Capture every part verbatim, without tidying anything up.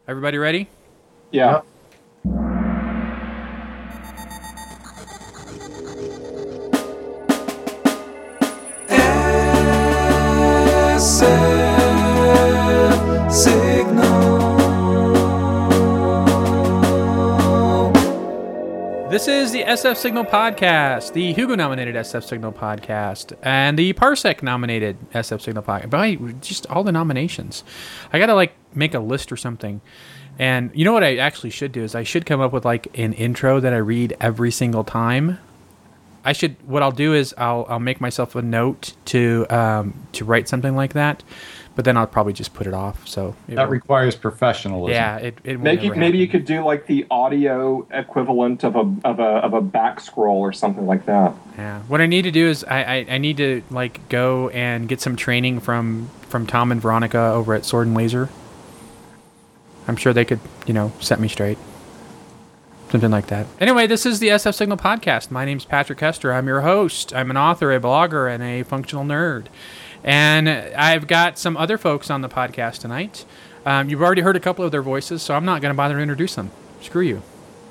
Everybody ready? Yeah. S F Signal. This is the S F Signal podcast, the Hugo-nominated S F Signal podcast, and the Parsec-nominated S F Signal podcast. But just all the nominations. I gotta like make a list or something. And you know what I actually should do is I should come up with like an intro that I read every single time. I should. What I'll do is I'll I'll make myself a note to um, to write something like that, but then I'll probably just put it off. So it that will, requires professionalism. yeah, it it will Maybe never maybe you happen. could do like the audio equivalent of a of a of a back scroll or something like that. Yeah. What I need to do is I, I, I need to like go and get some training from from Tom and Veronica over at Sword and Laser. I'm sure they could, you know, set me straight. Something like that. Anyway, this is the S F Signal podcast. My name's Patrick Hester. I'm your host. I'm an author, a blogger, and a functional nerd. And I've got some other folks on the podcast tonight. Um, you've already heard a couple of their voices, so I'm not going to bother to introduce them. Screw you.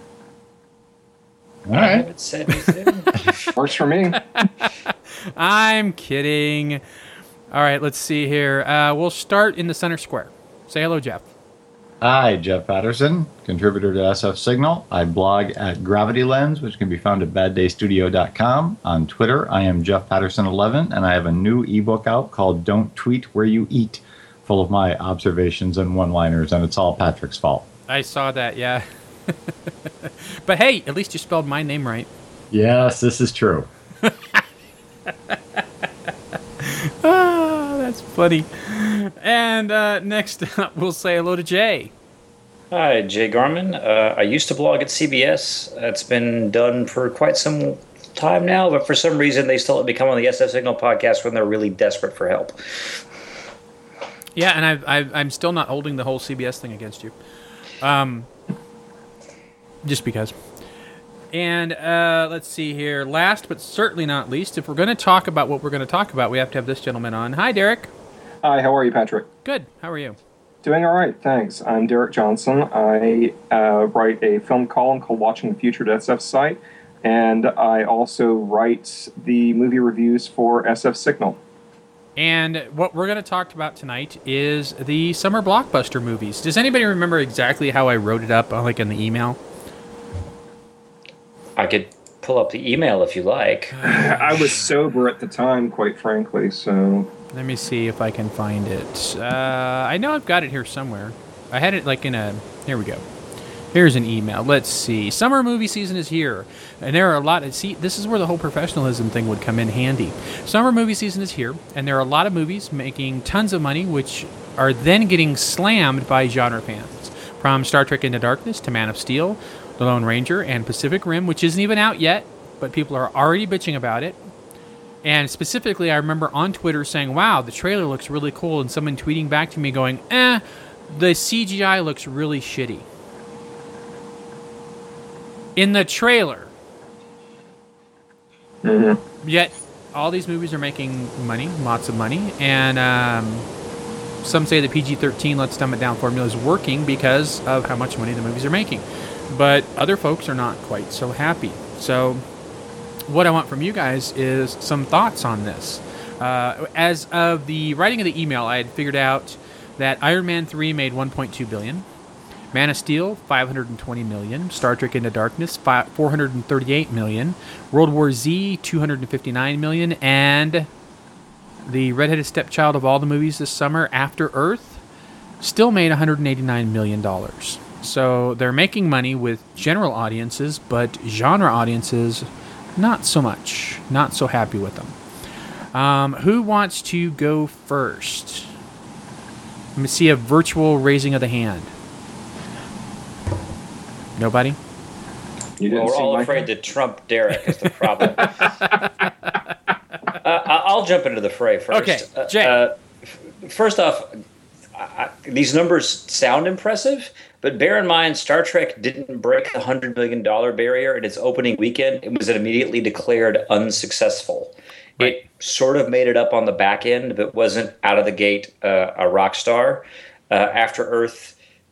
All I right. haven't said anything. Works for me. I'm kidding. All right, let's see here. Uh, we'll start in the center square. Say hello, Jeff. Hi, Jeff Patterson, contributor to S F Signal. I blog at Gravity Lens, which can be found at bad day studio dot com. On Twitter, I am Jeff Patterson eleven, and I have a new ebook out called Don't Tweet Where You Eat, full of my observations and one-liners, and it's all Patrick's fault. I saw that, yeah. But hey, at least you spelled my name right. Yes, this is true. Ah, that's funny. And uh, next up, we'll say hello to Jay. Hi, Jay Garman. Uh, I used to blog at C B S. It's been done for quite some time now, but for some reason they still let me come on the S F Signal podcast when they're really desperate for help. Yeah, and I've, I've, I'm still not holding the whole C B S thing against you. Um, just because. And uh, let's see here. Last but certainly not least, if we're going to talk about what we're going to talk about, we have to have this gentleman on. Hi, Derek. Hi, how are you, Patrick? Good. How are you? Doing all right, thanks. I'm Derek Johnson. I uh, write a film column called Watching the Future at S F Site, and I also write the movie reviews for S F Signal. And what we're going to talk about tonight is the summer blockbuster movies. Does anybody remember exactly how I wrote it up, like in the email? I could pull up the email if you like. I was sober at the time, quite frankly, so... Let me see if I can find it. Uh, I know I've got it here somewhere. I had it like in a... Here we go. Here's an email. Let's see. Summer movie season is here. And there are a lot of... See, this is where the whole professionalism thing would come in handy. Summer movie season is here, and there are a lot of movies making tons of money, which are then getting slammed by genre fans. From Star Trek Into Darkness to Man of Steel, The Lone Ranger, and Pacific Rim, which isn't even out yet, but people are already bitching about it. And specifically, I remember on Twitter saying, wow, the trailer looks really cool, and someone tweeting back to me going, eh, the C G I looks really shitty. In the trailer. Mm-hmm. Yet, all these movies are making money, lots of money, and um, some say the P G thirteen Let's Dumb It Down formula is working because of how much money the movies are making. But other folks are not quite so happy. So what I want from you guys is some thoughts on this. Uh, as of the writing of the email, I had figured out that Iron Man three made one point two billion dollars, Man of Steel five hundred twenty million dollars, Star Trek Into Darkness four hundred thirty-eight million dollars, World War Z two hundred fifty-nine million dollars, and the redheaded stepchild of all the movies this summer, After Earth, still made one hundred eighty-nine million dollars. So they're making money with general audiences, but genre audiences, not so much. Not so happy with them. Um, who wants to go first? Let me see a virtual raising of the hand. Nobody? You Well, didn't we're see all my... afraid to trump Derek is the problem. uh, I'll jump into the fray first. Okay, Uh, Jay. Uh, f- first off, I, I, these numbers sound impressive, but bear in mind, Star Trek didn't break the one hundred million dollars barrier in its opening weekend. It was immediately declared unsuccessful. Right. It sort of made it up on the back end, but wasn't out of the gate uh, a rock star. Uh, After Earth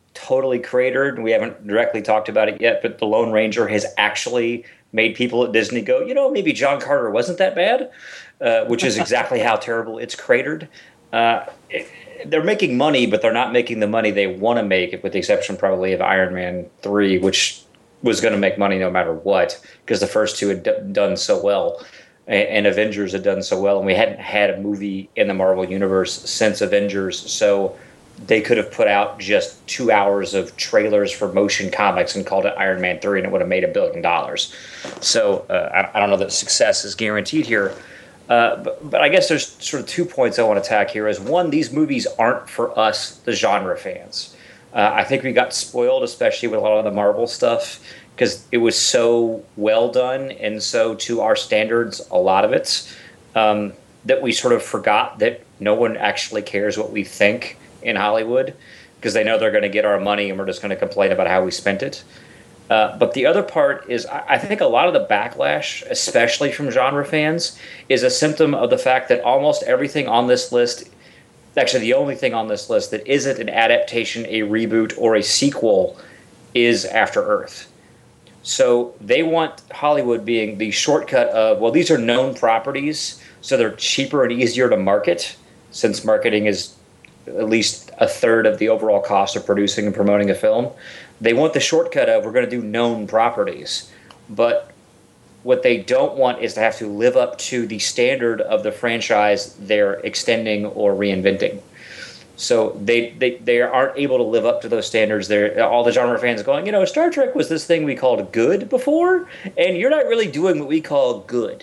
totally cratered. We haven't directly talked about it yet, but The Lone Ranger has actually made people at Disney go, you know, maybe John Carter wasn't that bad, uh, which is exactly how terrible it's cratered. Uh, it, they're making money, but they're not making the money they want to make, with the exception probably of Iron Man three, which was going to make money no matter what, because the first two had d- done so well, and, and Avengers had done so well, and we hadn't had a movie in the Marvel Universe since Avengers, so they could have put out just two hours of trailers for Motion Comics and called it Iron Man three, and it would have made a billion dollars. So uh, I, I don't know that success is guaranteed here. Uh, but, but I guess there's sort of two points I want to attack here. Is one, these movies aren't for us, the genre fans. Uh, I think we got spoiled, especially with a lot of the Marvel stuff, because it was so well done and so to our standards, a lot of it, um, that we sort of forgot that no one actually cares what we think in Hollywood, because they know they're going to get our money and we're just going to complain about how we spent it. Uh, but the other part is, I think a lot of the backlash, especially from genre fans, is a symptom of the fact that almost everything on this list, actually the only thing on this list that isn't an adaptation, a reboot, or a sequel, is After Earth. So they want Hollywood being the shortcut of, well, these are known properties, so they're cheaper and easier to market, since marketing is at least a third of the overall cost of producing and promoting a film. They want the shortcut of, we're going to do known properties. But what they don't want is to have to live up to the standard of the franchise they're extending or reinventing. So they, they, they aren't able to live up to those standards. They're, all the genre fans are going, you know, Star Trek was this thing we called good before, and you're not really doing what we call good.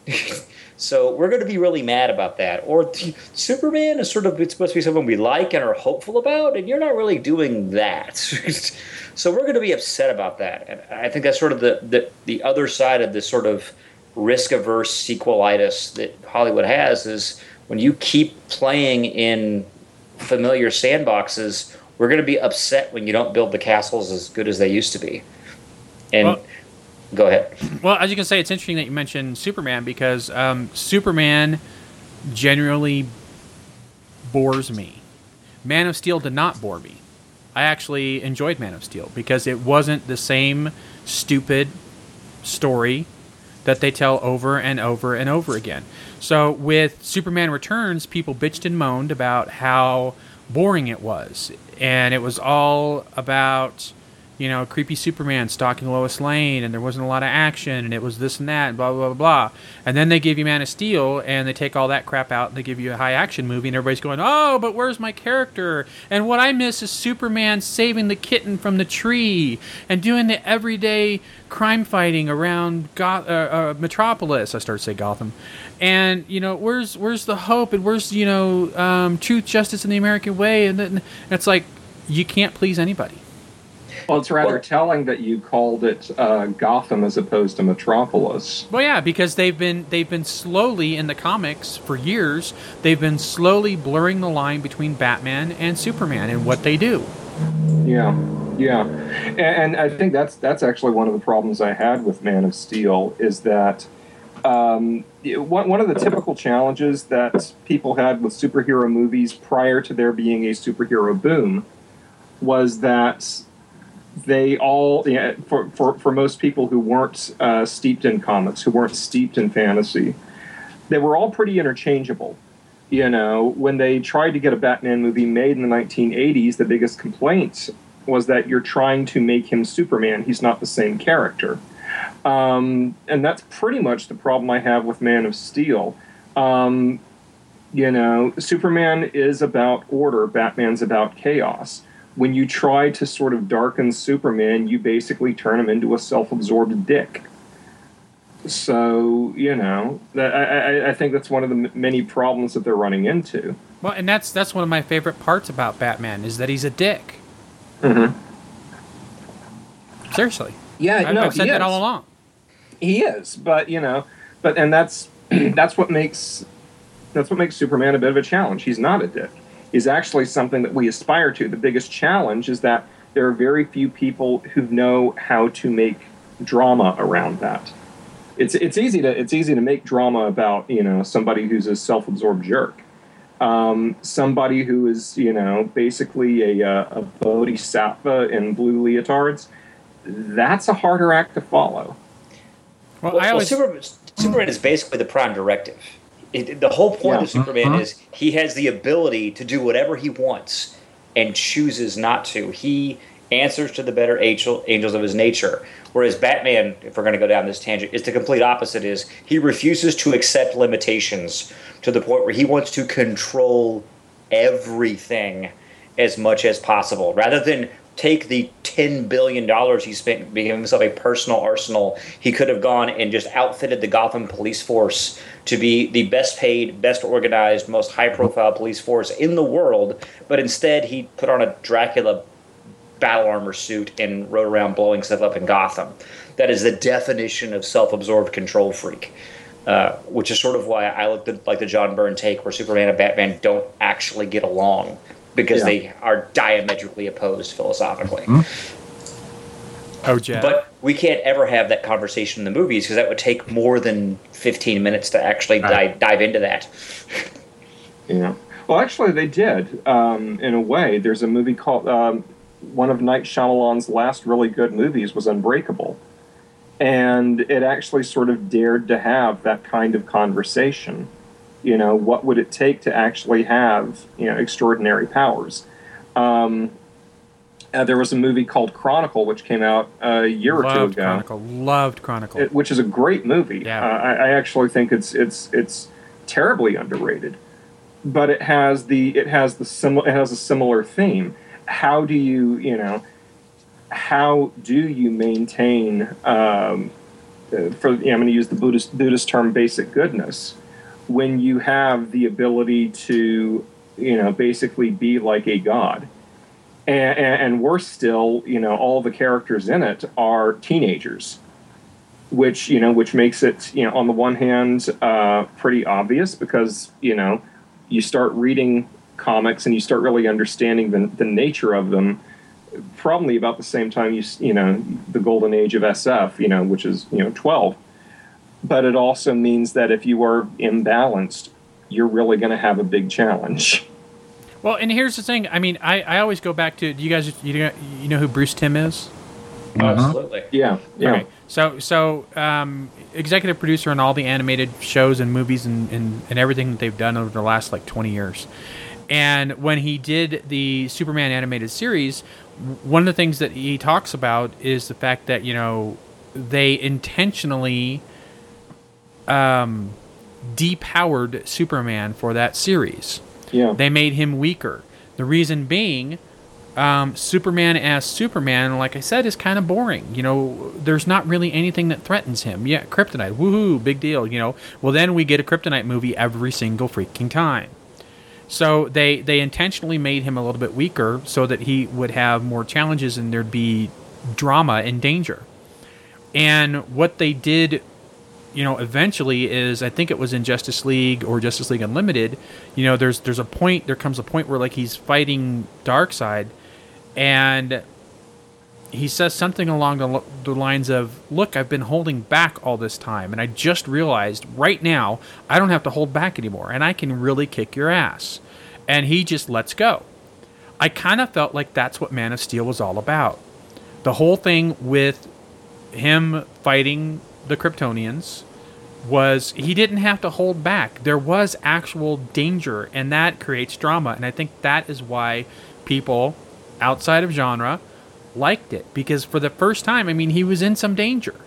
So we're going to be really mad about that. Or Superman is sort of, it's supposed to be someone we like and are hopeful about, and you're not really doing that. So we're going to be upset about that. And I think that's sort of the, the, the other side of this sort of risk-averse sequelitis that Hollywood has, is when you keep playing in familiar sandboxes, we're going to be upset when you don't build the castles as good as they used to be. And well, go ahead. Well, as you can say, it's interesting that you mentioned Superman, because um, Superman generally bores me. Man of Steel did not bore me. I actually enjoyed Man of Steel because it wasn't the same stupid story that they tell over and over and over again. So with Superman Returns, people bitched and moaned about how boring it was. And it was all about, you know, creepy Superman stalking Lois Lane, and there wasn't a lot of action, and it was this and that, and blah, blah, blah, blah. And then they give you Man of Steel, and they take all that crap out, and they give you a high-action movie, and everybody's going, oh, but where's my character? And what I miss is Superman saving the kitten from the tree, and doing the everyday crime fighting around Goth- uh, uh, Metropolis. I started to say Gotham. And, you know, where's where's the hope, and where's, you know, um, truth, justice, and the American way? And, then, and it's like, you can't please anybody. Well, it's rather well, telling that you called it uh, Gotham as opposed to Metropolis. Well, yeah, because they've been they've been slowly in the comics for years. They've been slowly blurring the line between Batman and Superman and what they do. Yeah, yeah, and, and I think that's that's actually one of the problems I had with Man of Steel, is that um, one one of the typical challenges that people had with superhero movies prior to there being a superhero boom was that they all, yeah, for, for, for most people who weren't uh, steeped in comics, who weren't steeped in fantasy, they were all pretty interchangeable. You know, when they tried to get a Batman movie made in the nineteen eighties, the biggest complaint was that you're trying to make him Superman. He's not the same character. Um, and that's pretty much the problem I have with Man of Steel. Um, you know, Superman is about order, Batman's about chaos. When you try to sort of darken Superman, you basically turn him into a self-absorbed dick. So, you know, that, I, I think that's one of the m- many problems that they're running into. Well, and that's that's one of my favorite parts about Batman, is that he's a dick. Mm-hmm. Seriously. Yeah, I've, no, I've said he that is. all along. He is, but, you know, but and that's that's what makes that's what makes Superman a bit of a challenge. He's not a dick. Is actually something that we aspire to. The biggest challenge is that there are very few people who know how to make drama around that. It's it's easy to it's easy to make drama about, you know, somebody who's a self-absorbed jerk, Um, somebody who is, you know, basically a, a bodhisattva in blue leotards, that's a harder act to follow. Well, Well, I always well, Super, Superman is basically the prime directive. It, the whole point Yeah. of Superman Mhm. is he has the ability to do whatever he wants and chooses not to. He answers to the better angel, angels of his nature. Whereas Batman, if we're going to go down this tangent, is the complete opposite. Is he refuses to accept limitations to the point where he wants to control everything as much as possible, rather than take the ten billion dollars he spent giving himself a personal arsenal. He could have gone and just outfitted the Gotham police force to be the best paid, best organized, most high profile police force in the world, but instead he put on a Dracula battle armor suit and rode around blowing stuff up in Gotham. That is the definition of self-absorbed control freak, uh, which is sort of why I look at like the John Byrne take where Superman and Batman don't actually get along, because Yeah. they are diametrically opposed philosophically. oh, Jeff. But we can't ever have that conversation in the movies because that would take more than fifteen minutes to actually Right. dive, dive into that. Yeah. Well, actually, they did, um, in a way. There's a movie called, um, one of Night Shyamalan's last really good movies was Unbreakable. And it actually sort of dared to have that kind of conversation. You know, what would it take to actually have, you know, extraordinary powers? Um, uh, there was a movie called Chronicle, which came out a year or two Loved ago. Chronicle. Loved Chronicle. It, which is a great movie. Yeah. Uh, I, I actually think it's it's it's terribly underrated, but it has the it has the similar it has a similar theme. How do you you know how do you maintain um, uh, for you know, I'm going to use the Buddhist Buddhist term basic goodness when you have the ability to you know basically be like a god. And, and, and worse still, you know, all the characters in it are teenagers, which you know, which makes it, you know, on the one hand, uh, pretty obvious because you know, you start reading comics and you start really understanding the the nature of them. Probably about the same time you you know the golden age of S F, you know, which is you know twelve. But it also means that if you are imbalanced, you're really going to have a big challenge. Well, and here's the thing. I mean, I, I always go back to, do you guys, you know, you know who Bruce Timm is? Absolutely. Yeah, yeah. Okay. So, so um, executive producer on all the animated shows and movies and, and, and everything that they've done over the last like twenty years. And when he did the Superman animated series, w- one of the things that he talks about is the fact that, you know, they intentionally um, depowered Superman for that series. Yeah. They made him weaker. The reason being, um, Superman as Superman, like I said, is kind of boring. You know, there's not really anything that threatens him. Yeah, kryptonite, woohoo, big deal. You know, well then we get a kryptonite movie every single freaking time. So they they intentionally made him a little bit weaker so that he would have more challenges and there'd be drama and danger. And what they did, you know, eventually is, I think it was in Justice League or Justice League Unlimited, you know, there's there's a point, there comes a point where like he's fighting Darkseid and he says something along the, the lines of, look, I've been holding back all this time and I just realized right now I don't have to hold back anymore and I can really kick your ass. And he just lets go. I kind of felt like that's what Man of Steel was all about. The whole thing with him fighting the Kryptonians was he didn't have to hold back. There was actual danger, and that creates drama. And I think that is why people outside of genre liked it, because for the first time, I mean, he was in some danger.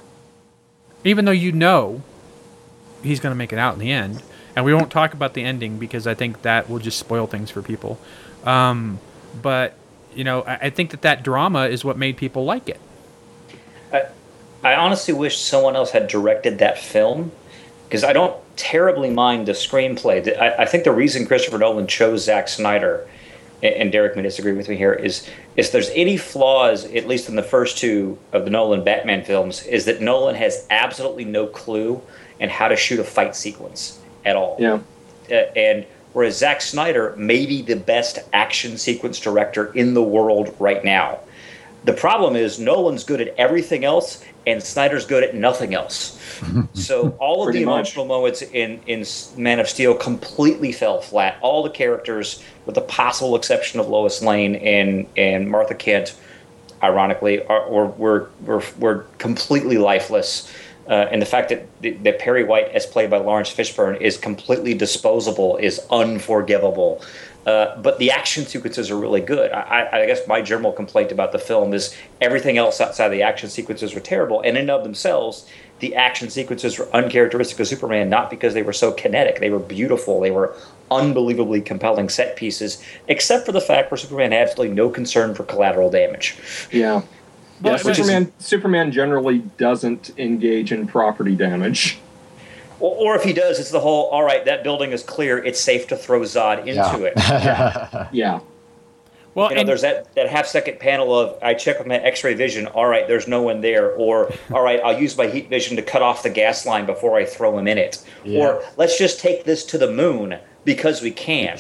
Even though you know he's going to make it out in the end. And we won't talk about the ending because I think that will just spoil things for people. Um, but, you know, I, I think that that drama is what made people like it. I, I honestly wish someone else had directed that film, because I don't terribly mind the screenplay. I, I think the reason Christopher Nolan chose Zack Snyder, and, and Derek may disagree with me here, is if there's any flaws, at least in the first two of the Nolan Batman films, is that Nolan has absolutely no clue in how to shoot a fight sequence at all. Yeah. Uh, and whereas Zack Snyder may be the best action sequence director in the world right now. The problem is Nolan's good at everything else, and Snyder's good at nothing else. So all of Pretty the much. emotional moments in, in Man of Steel completely fell flat. All the characters, with the possible exception of Lois Lane and, and Martha Kent, ironically, are, were, were, were, were completely lifeless. Uh, and the fact that, that Perry White, as played by Lawrence Fishburne, is completely disposable is unforgivable. Uh, but the action sequences are really good. I, I guess my general complaint about the film is everything else outside the action sequences were terrible. And in and of themselves, the action sequences were uncharacteristic of Superman, not because they were so kinetic. They were beautiful. They were unbelievably compelling set pieces, except for the fact where Superman had absolutely no concern for collateral damage. Yeah. Well, Yeah, which is- Superman, Superman generally doesn't engage in property damage. Or, or if he does, it's the whole, all right, that building is clear. It's safe to throw Zod into it. Yeah. Well, You know, and, there's that, that half second panel of I check with my X-ray vision. All right, there's no one there. Or all right, I'll use my heat vision to cut off the gas line before I throw him in it. Yeah. Or let's just take this to the moon because we can.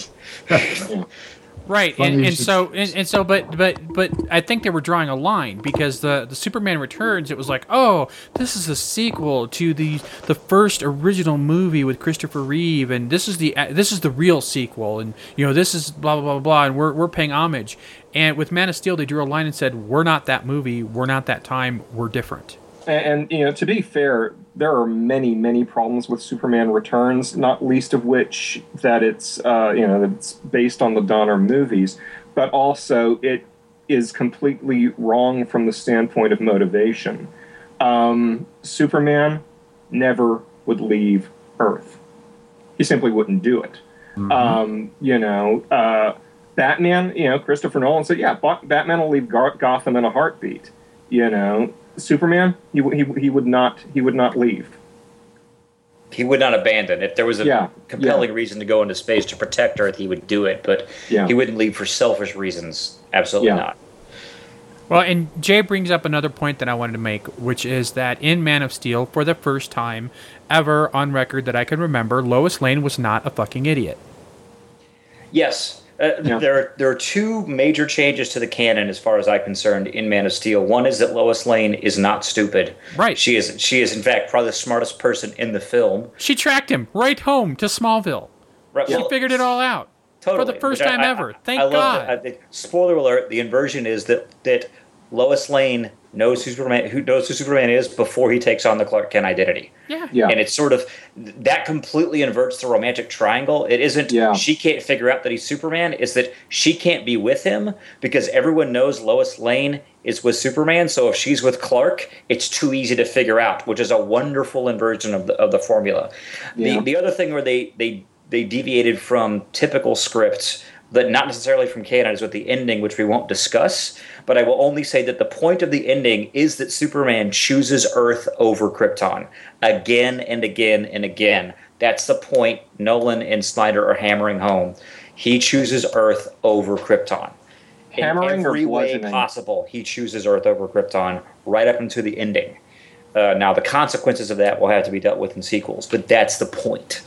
right, Funny and, you and should- so and, and so, but but but I think they were drawing a line because the the Superman Returns, it was like, oh, this is a sequel to the the first original movie with Christopher Reeve, and this is the this is the real sequel, and you know this is blah blah blah blah, and we're we're paying homage. And with Man of Steel, they drew a line and said, we're not that movie, we're not that time, we're different. And, and you know, to be fair, there are many, many problems with Superman Returns, not least of which that it's uh, you know that it's based on the Donner movies, but also it is completely wrong from the standpoint of motivation. Um, Superman never would leave Earth. He simply wouldn't do it. Mm-hmm. Um, you know, uh, Batman. You know, Christopher Nolan said, "Yeah, Ba- Batman will leave Gar- Gotham in a heartbeat." You know. Superman, he, w- he he would not he would not leave. He would not abandon. If there was a Yeah, compelling yeah. reason to go into space to protect Earth, he would do it. But Yeah. he wouldn't leave for selfish reasons. Absolutely Yeah. not. Well, and Jay brings up another point that I wanted to make, which is that in Man of Steel, for the first time ever on record that I can remember, Lois Lane was not a fucking idiot. Yes. Uh, Yeah. There, there are two major changes to the canon, as far as I'm concerned, in Man of Steel. One is that Lois Lane is not stupid. Right. She is. She is, in fact, probably the smartest person in the film. She tracked him right home to Smallville. Right. She well, figured it all out. Totally. For the first Which I- time I- ever. Thank I love God. that- I think- spoiler alert: the inversion is that that Lois Lane knows who Superman who knows who Superman is before he takes on the Clark Kent identity. Yeah. Yeah. And it's sort of that completely inverts the romantic triangle. It isn't Yeah. she can't figure out that he's Superman. It's that she can't be with him because everyone knows Lois Lane is with Superman. So if she's with Clark, it's too easy to figure out, which is a wonderful inversion of the of the formula. Yeah. The the other thing where they they they deviated from typical scripts, but not necessarily from canon, is with the ending, which we won't discuss. But I will only say that the point of the ending is that Superman chooses Earth over Krypton again and again and again. That's the point Nolan and Snyder are hammering home. He chooses Earth over Krypton. Hammering In or every way bludgeoning? possible, he chooses Earth over Krypton right up into the ending. Uh, now, the consequences of that will have to be dealt with in sequels, but that's the point.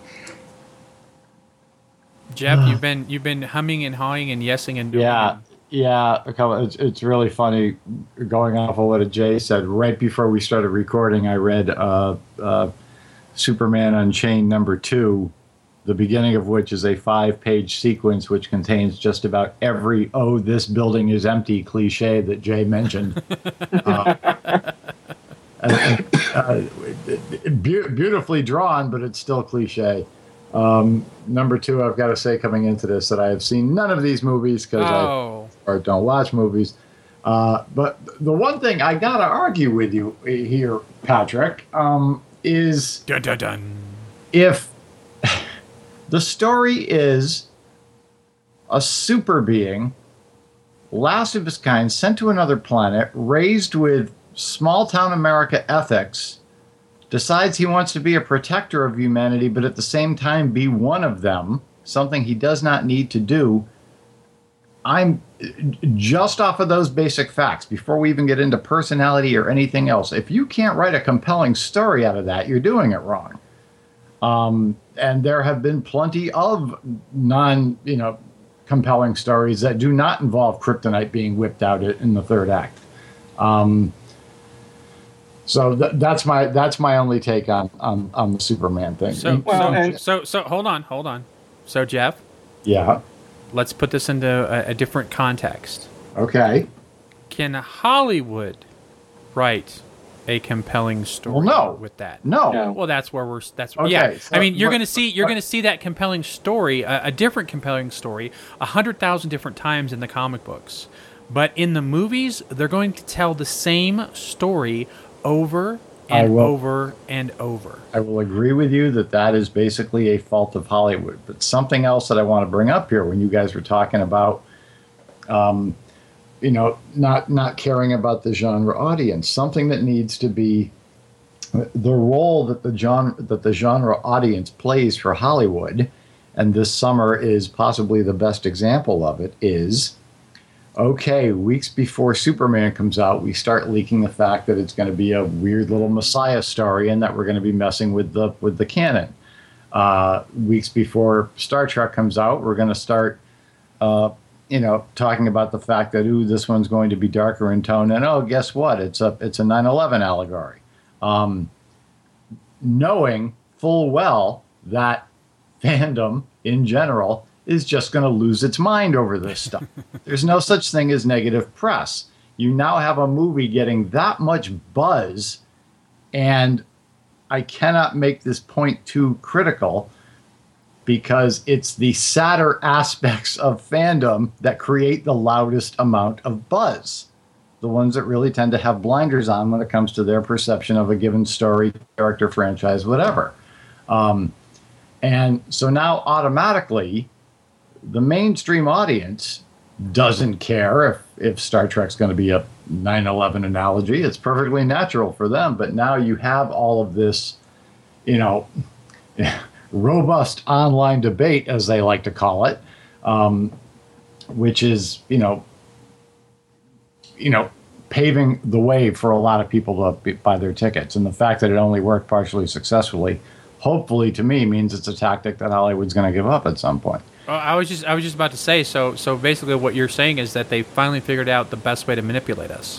Jeff, you've been you've been humming and hawing and yesing and doing. Yeah, yeah. a couple- It's, it's really funny going off of what Jay said. Right before we started recording, I read uh, uh, Superman Unchained number two, the beginning of which is a five-page sequence which contains just about every "oh, this building is empty" cliche that Jay mentioned. uh, and, uh, be- beautifully drawn, but it's still cliche. Um, number two, I've got to say coming into this that I have seen none of these movies because Oh. I or don't watch movies. Uh, but the one thing I got to argue with you here, Patrick, um, is Dun dun dun. if the story is a super being, last of his kind, sent to another planet, raised with small town America ethics, decides he wants to be a protector of humanity, but at the same time be one of them, something he does not need to do. I'm just off of those basic facts, before we even get into personality or anything else. If you can't write a compelling story out of that, you're doing it wrong. Um, and there have been plenty of non, you know, compelling stories that do not involve kryptonite being whipped out in the third act. Um, so th- that's my that's my only take on on, on the Superman thing. So, Well, so, and- so, so, hold on, hold on. So, Jeff, Yeah. let's put this into a, a different context. Okay. Can Hollywood write a compelling story Well, no. with that? No. No. Well, that's where we're. That's Okay, yeah. so- I mean, you're but- going to see you're but- going to see that compelling story, a, a different compelling story, a hundred thousand different times in the comic books, but in the movies, they're going to tell the same story over I and will- over and over. I will agree with you that that is basically a fault of Hollywood. But something else that I want to bring up here, when you guys were talking about, um, you know, not not caring about the genre audience, something that needs to be the role that the genre that the genre audience plays for Hollywood, and this summer is possibly the best example of it. Is okay, weeks before Superman comes out, we start leaking the fact that it's going to be a weird little Messiah story and that we're going to be messing with the with the canon. Uh, weeks before Star Trek comes out, we're going to start, uh, you know, talking about the fact that, ooh, this one's going to be darker in tone, and oh, guess what? It's a it's a nine eleven allegory. Um, knowing full well that fandom in general is just going to lose its mind over this stuff. There's no such thing as negative press. You now have a movie getting that much buzz, and I cannot make this point too critical because it's the sadder aspects of fandom that create the loudest amount of buzz. The ones that really tend to have blinders on when it comes to their perception of a given story, character, franchise, whatever. Um, and so now automatically, the mainstream audience doesn't care if, if Star Trek's going to be a nine eleven analogy. It's perfectly natural for them. But now you have all of this, you know, robust online debate, as they like to call it, um, which is, you know, you know, paving the way for a lot of people to buy their tickets. And the fact that it only worked partially successfully, hopefully to me, means it's a tactic that Hollywood's going to give up at some point. Well, I was just I was just about to say. So so basically, what you're saying is that they finally figured out the best way to manipulate us.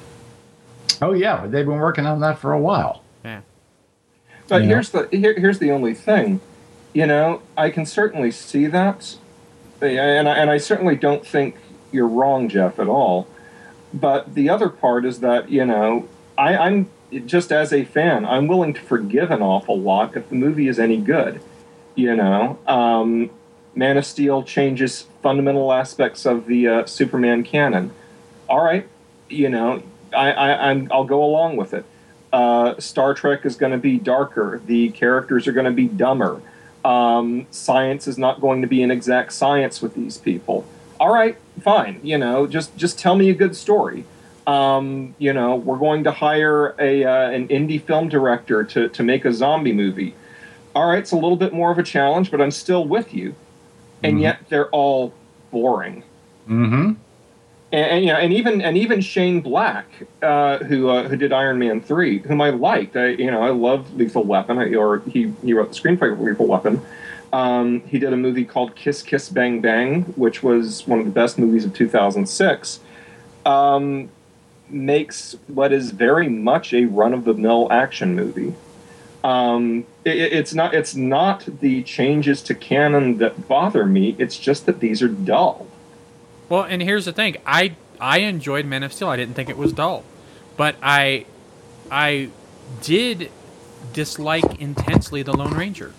Oh yeah, but they've been working on that for a while. Yeah. But Yeah. here's the here, here's the only thing, you know, I can certainly see that, and I, and I certainly don't think you're wrong, Jeff, at all. But the other part is that, you know, I, I'm just as a fan, I'm willing to forgive an awful lot if the movie is any good. You know, um, Man of Steel changes fundamental aspects of the uh, Superman canon. All right, you know, I, I, I'm, I'll go along with it. Uh, Star Trek is going to be darker. The characters are going to be dumber. Um, science is not going to be an exact science with these people. All right, fine. You know, just just tell me a good story. Um, you know, we're going to hire a uh, an indie film director to to make a zombie movie. All right, it's a little bit more of a challenge, but I'm still with you. And Mhm. yet they're all boring. Mm-hmm. And, and you know, and even and even Shane Black, uh, who uh, who did Iron Man three, whom I liked. I you know I love Lethal Weapon, I, or he he wrote the screenplay for Lethal Weapon. Um, he did a movie called Kiss Kiss Bang Bang, which was one of the best movies of two thousand six. Um, makes what is very much a run-of-the-mill action movie. Um, it, it's not it's not the changes to canon that bother me. It's just that these are dull. Well, and here's the thing. I I enjoyed Man of Steel. I didn't think it was dull. But I I did dislike intensely the Lone Ranger.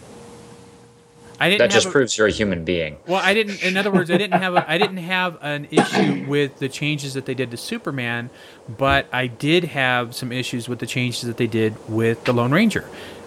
I didn't That have just a, proves you're a human being. Well, I didn't in other words, I didn't have a, I didn't have an issue with the changes that they did to Superman, but I did have some issues with the changes that they did with the Lone Ranger.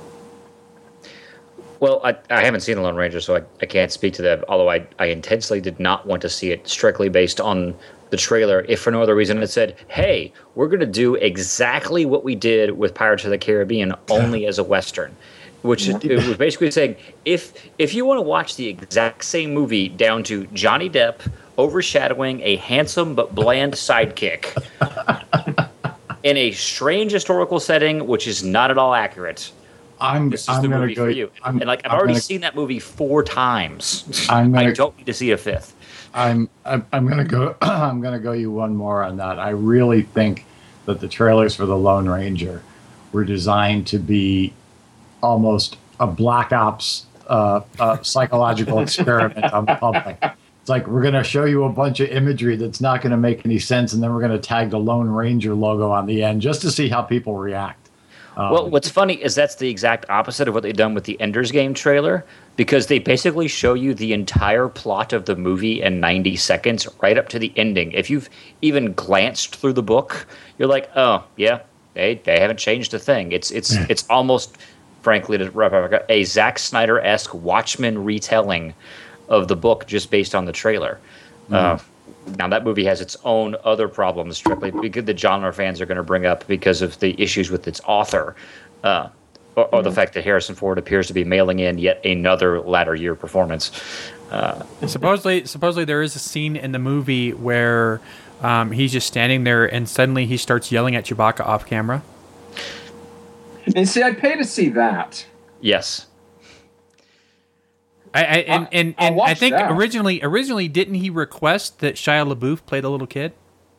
Well, I, I haven't seen The Lone Ranger, so I, I can't speak to that, although I, I intensely did not want to see it strictly based on the trailer, if for no other reason it said, hey, we're going to do exactly what we did with Pirates of the Caribbean, only as a Western. Which it, it was basically saying, if if you want to watch the exact same movie down to Johnny Depp overshadowing a handsome but bland sidekick in a strange historical setting, which is not at all accurate, I'm this is I'm the gonna movie go. for you. I'm, and like I've I'm already gonna, seen that movie four times. I'm gonna, I don't need to see a fifth. I'm I'm, I'm gonna go. I'm gonna go you one more on that. I really think that the trailers for the Lone Ranger were designed to be almost a black ops uh, uh, psychological experiment on the public. It's like we're going to show you a bunch of imagery that's not going to make any sense, and then we're going to tag the Lone Ranger logo on the end just to see how people react. Um, well, what's funny is that's the exact opposite of what they've done with the Ender's Game trailer, because they basically show you the entire plot of the movie in ninety seconds, right up to the ending. If you've even glanced through the book, you're like, oh, yeah, they they haven't changed a thing. It's it's it's almost, frankly, to wrap up, a Zack Snyder-esque Watchmen retelling of the book just based on the trailer. Mm. Uh, now, that movie has its own other problems, strictly because the genre fans are going to bring up because of the issues with its author, uh, or, or mm. the fact that Harrison Ford appears to be mailing in yet another latter year performance. Uh, supposedly, supposedly there is a scene in the movie where um, he's just standing there and suddenly he starts yelling at Chewbacca off camera. And see, I'd pay to see that. Yes. I, I and and, and I think that. originally originally didn't he request that Shia LaBeouf play the little kid?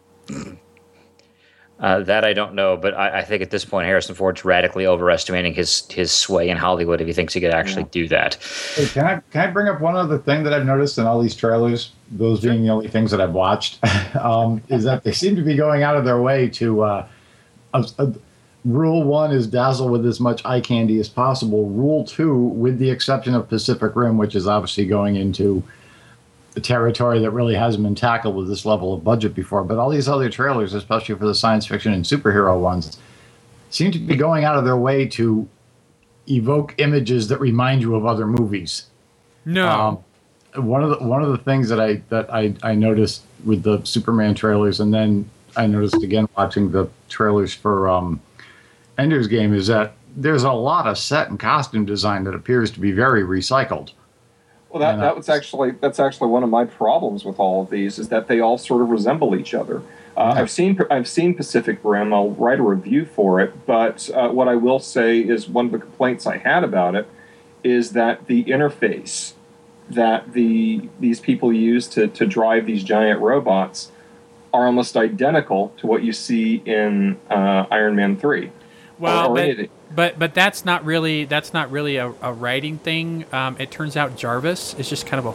Uh, that I don't know, but I, I think at this point Harrison Ford's radically overestimating his his sway in Hollywood if he thinks he could actually yeah. do that. Hey, can I can I bring up one other thing that I've noticed in all these trailers, those being the only things that I've watched, um, is that they seem to be going out of their way to. Uh, a, a, Rule one is dazzle with as much eye candy as possible. Rule two, with the exception of Pacific Rim, which is obviously going into a territory that really hasn't been tackled with this level of budget before. But all these other trailers, especially for the science fiction and superhero ones, seem to be going out of their way to evoke images that remind you of other movies. No. Um, one of the one of the things that I that I, I noticed with the Superman trailers, and then I noticed again watching the trailers for um, Ender's Game, is that there's a lot of set and costume design that appears to be very recycled. Well, that, that was actually that's actually one of my problems with all of these, is that they all sort of resemble each other. Uh, yeah. I've seen I've seen Pacific Rim. I'll write a review for it, but uh, what I will say is one of the complaints I had about it is that the interface that the these people use to to drive these giant robots are almost identical to what you see in uh, Iron Man three. Well, but, but but that's not really that's not really a, a writing thing. Um, it turns out Jarvis is just kind of a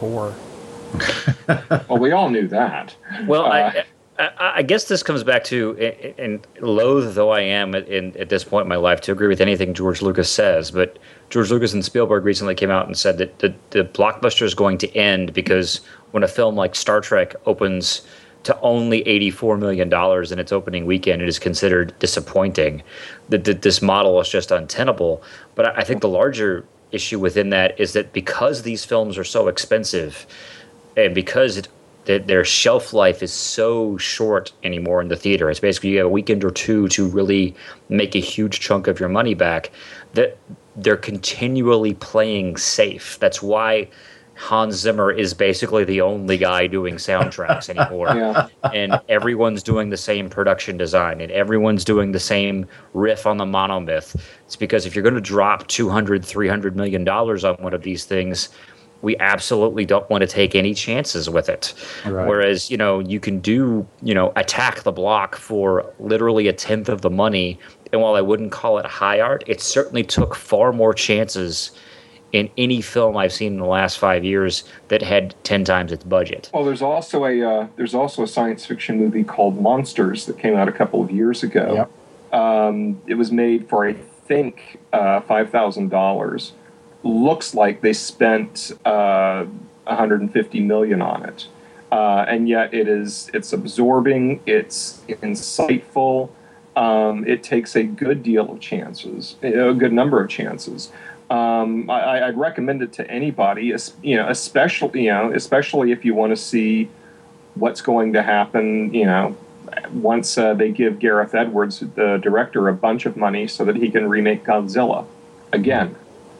whore. Well, we all knew that. Well, uh, I, I, I guess this comes back to, and loath though I am at, in, at this point in my life to agree with anything George Lucas says, but George Lucas and Spielberg recently came out and said that the, the blockbuster is going to end because when a film like Star Trek opens to only eighty-four million dollars in its opening weekend, it is considered disappointing. That this model is just untenable. But I think the larger issue within that is that because these films are so expensive, and because it, that their shelf life is so short anymore in the theater, it's basically you have a weekend or two to really make a huge chunk of your money back, that they're continually playing safe. That's why Hans Zimmer is basically the only guy doing soundtracks anymore. Yeah. And everyone's doing the same production design, and everyone's doing the same riff on the monomyth. It's because if you're going to drop two hundred, three hundred million dollars on one of these things, we absolutely don't want to take any chances with it. Right. Whereas, you know, you can do, you know, Attack the Block for literally a tenth of the money. And while I wouldn't call it high art, it certainly took far more chances in any film I've seen in the last five years that had ten times its budget. Well, there's also a uh, there's also a science fiction movie called Monsters that came out a couple of years ago. Yep. Um, it was made for, I think, uh, five thousand dollars. Looks like they spent uh, one hundred fifty million dollars on it, uh, and yet it is it's absorbing. It's insightful. Um, it takes a good deal of chances, a good number of chances. Um, I, I'd recommend it to anybody, you know, especially, you know, especially if you want to see what's going to happen, you know, once uh, they give Gareth Edwards, the director, a bunch of money so that he can remake Godzilla again.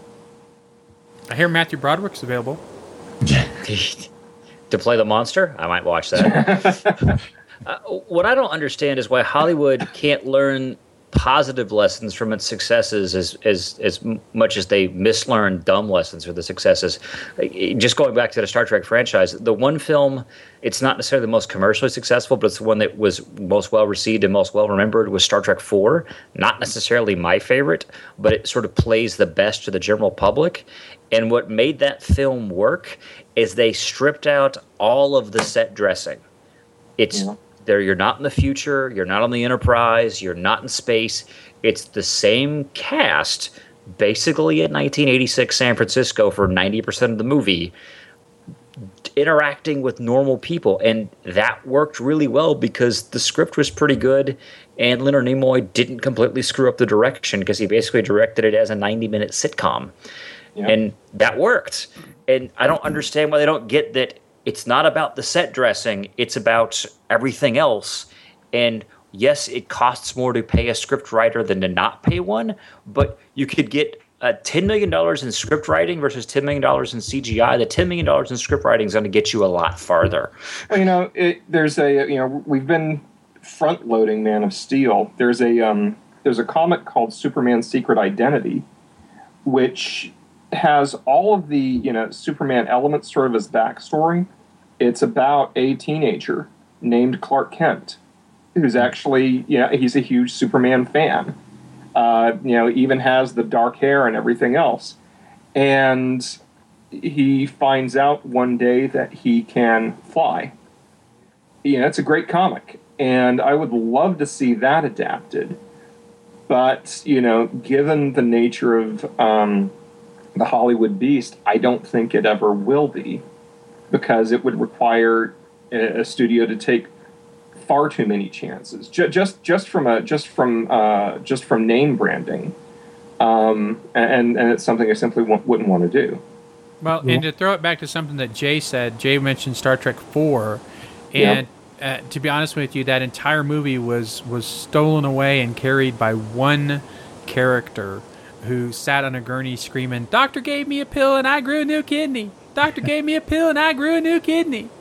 I hear Matthew Broderick's available. To play the monster? I might watch that. uh, what I don't understand is why Hollywood can't learn positive lessons from its successes as as as much as they mislearned dumb lessons for the successes. Just going back to the Star Trek franchise, the one film, it's not necessarily the most commercially successful, but it's the one that was most well received and most well remembered, was Star Trek four. Not necessarily my favorite, but it sort of plays the best to the general public. And what made that film work is they stripped out all of the set dressing. It's Yeah. there. You're not in the future. You're not on the Enterprise. You're not in space. It's the same cast, basically in nineteen eighty-six San Francisco for ninety percent of the movie, interacting with normal people. And that worked really well because the script was pretty good, and Leonard Nimoy didn't completely screw up the direction because he basically directed it as a ninety-minute sitcom. Yeah. And that worked. And I don't understand why they don't get that it's not about the set dressing, it's about everything else. And yes, it costs more to pay a script writer than to not pay one, but you could get uh, ten million dollars in script writing versus ten million dollars in C G I. The ten million dollars in script writing is going to get you a lot farther. Well, you know, it, there's a you know we've been front loading Man of Steel. There's a um, there's a comic called Superman's Secret Identity, which has all of the you know Superman elements sort of as backstory. It's about a teenager named Clark Kent, who's actually yeah he's a huge Superman fan. Uh, you know, even has the dark hair and everything else, and he finds out one day that he can fly. You know, it's a great comic, and I would love to see that adapted. But you know, given the nature of um, the Hollywood beast, I don't think it ever will be, because it would require a, a studio to take far too many chances, just just just from a just from uh, just from name branding, um, and and it's something I simply w- wouldn't want to do. Well, and to throw it back to something that Jay said, Jay mentioned Star Trek four, and uh, to be honest with you, that entire movie was was stolen away and carried by one character who sat on a gurney screaming, "Doctor gave me a pill and I grew a new kidney. Doctor gave me a pill and I grew a new kidney."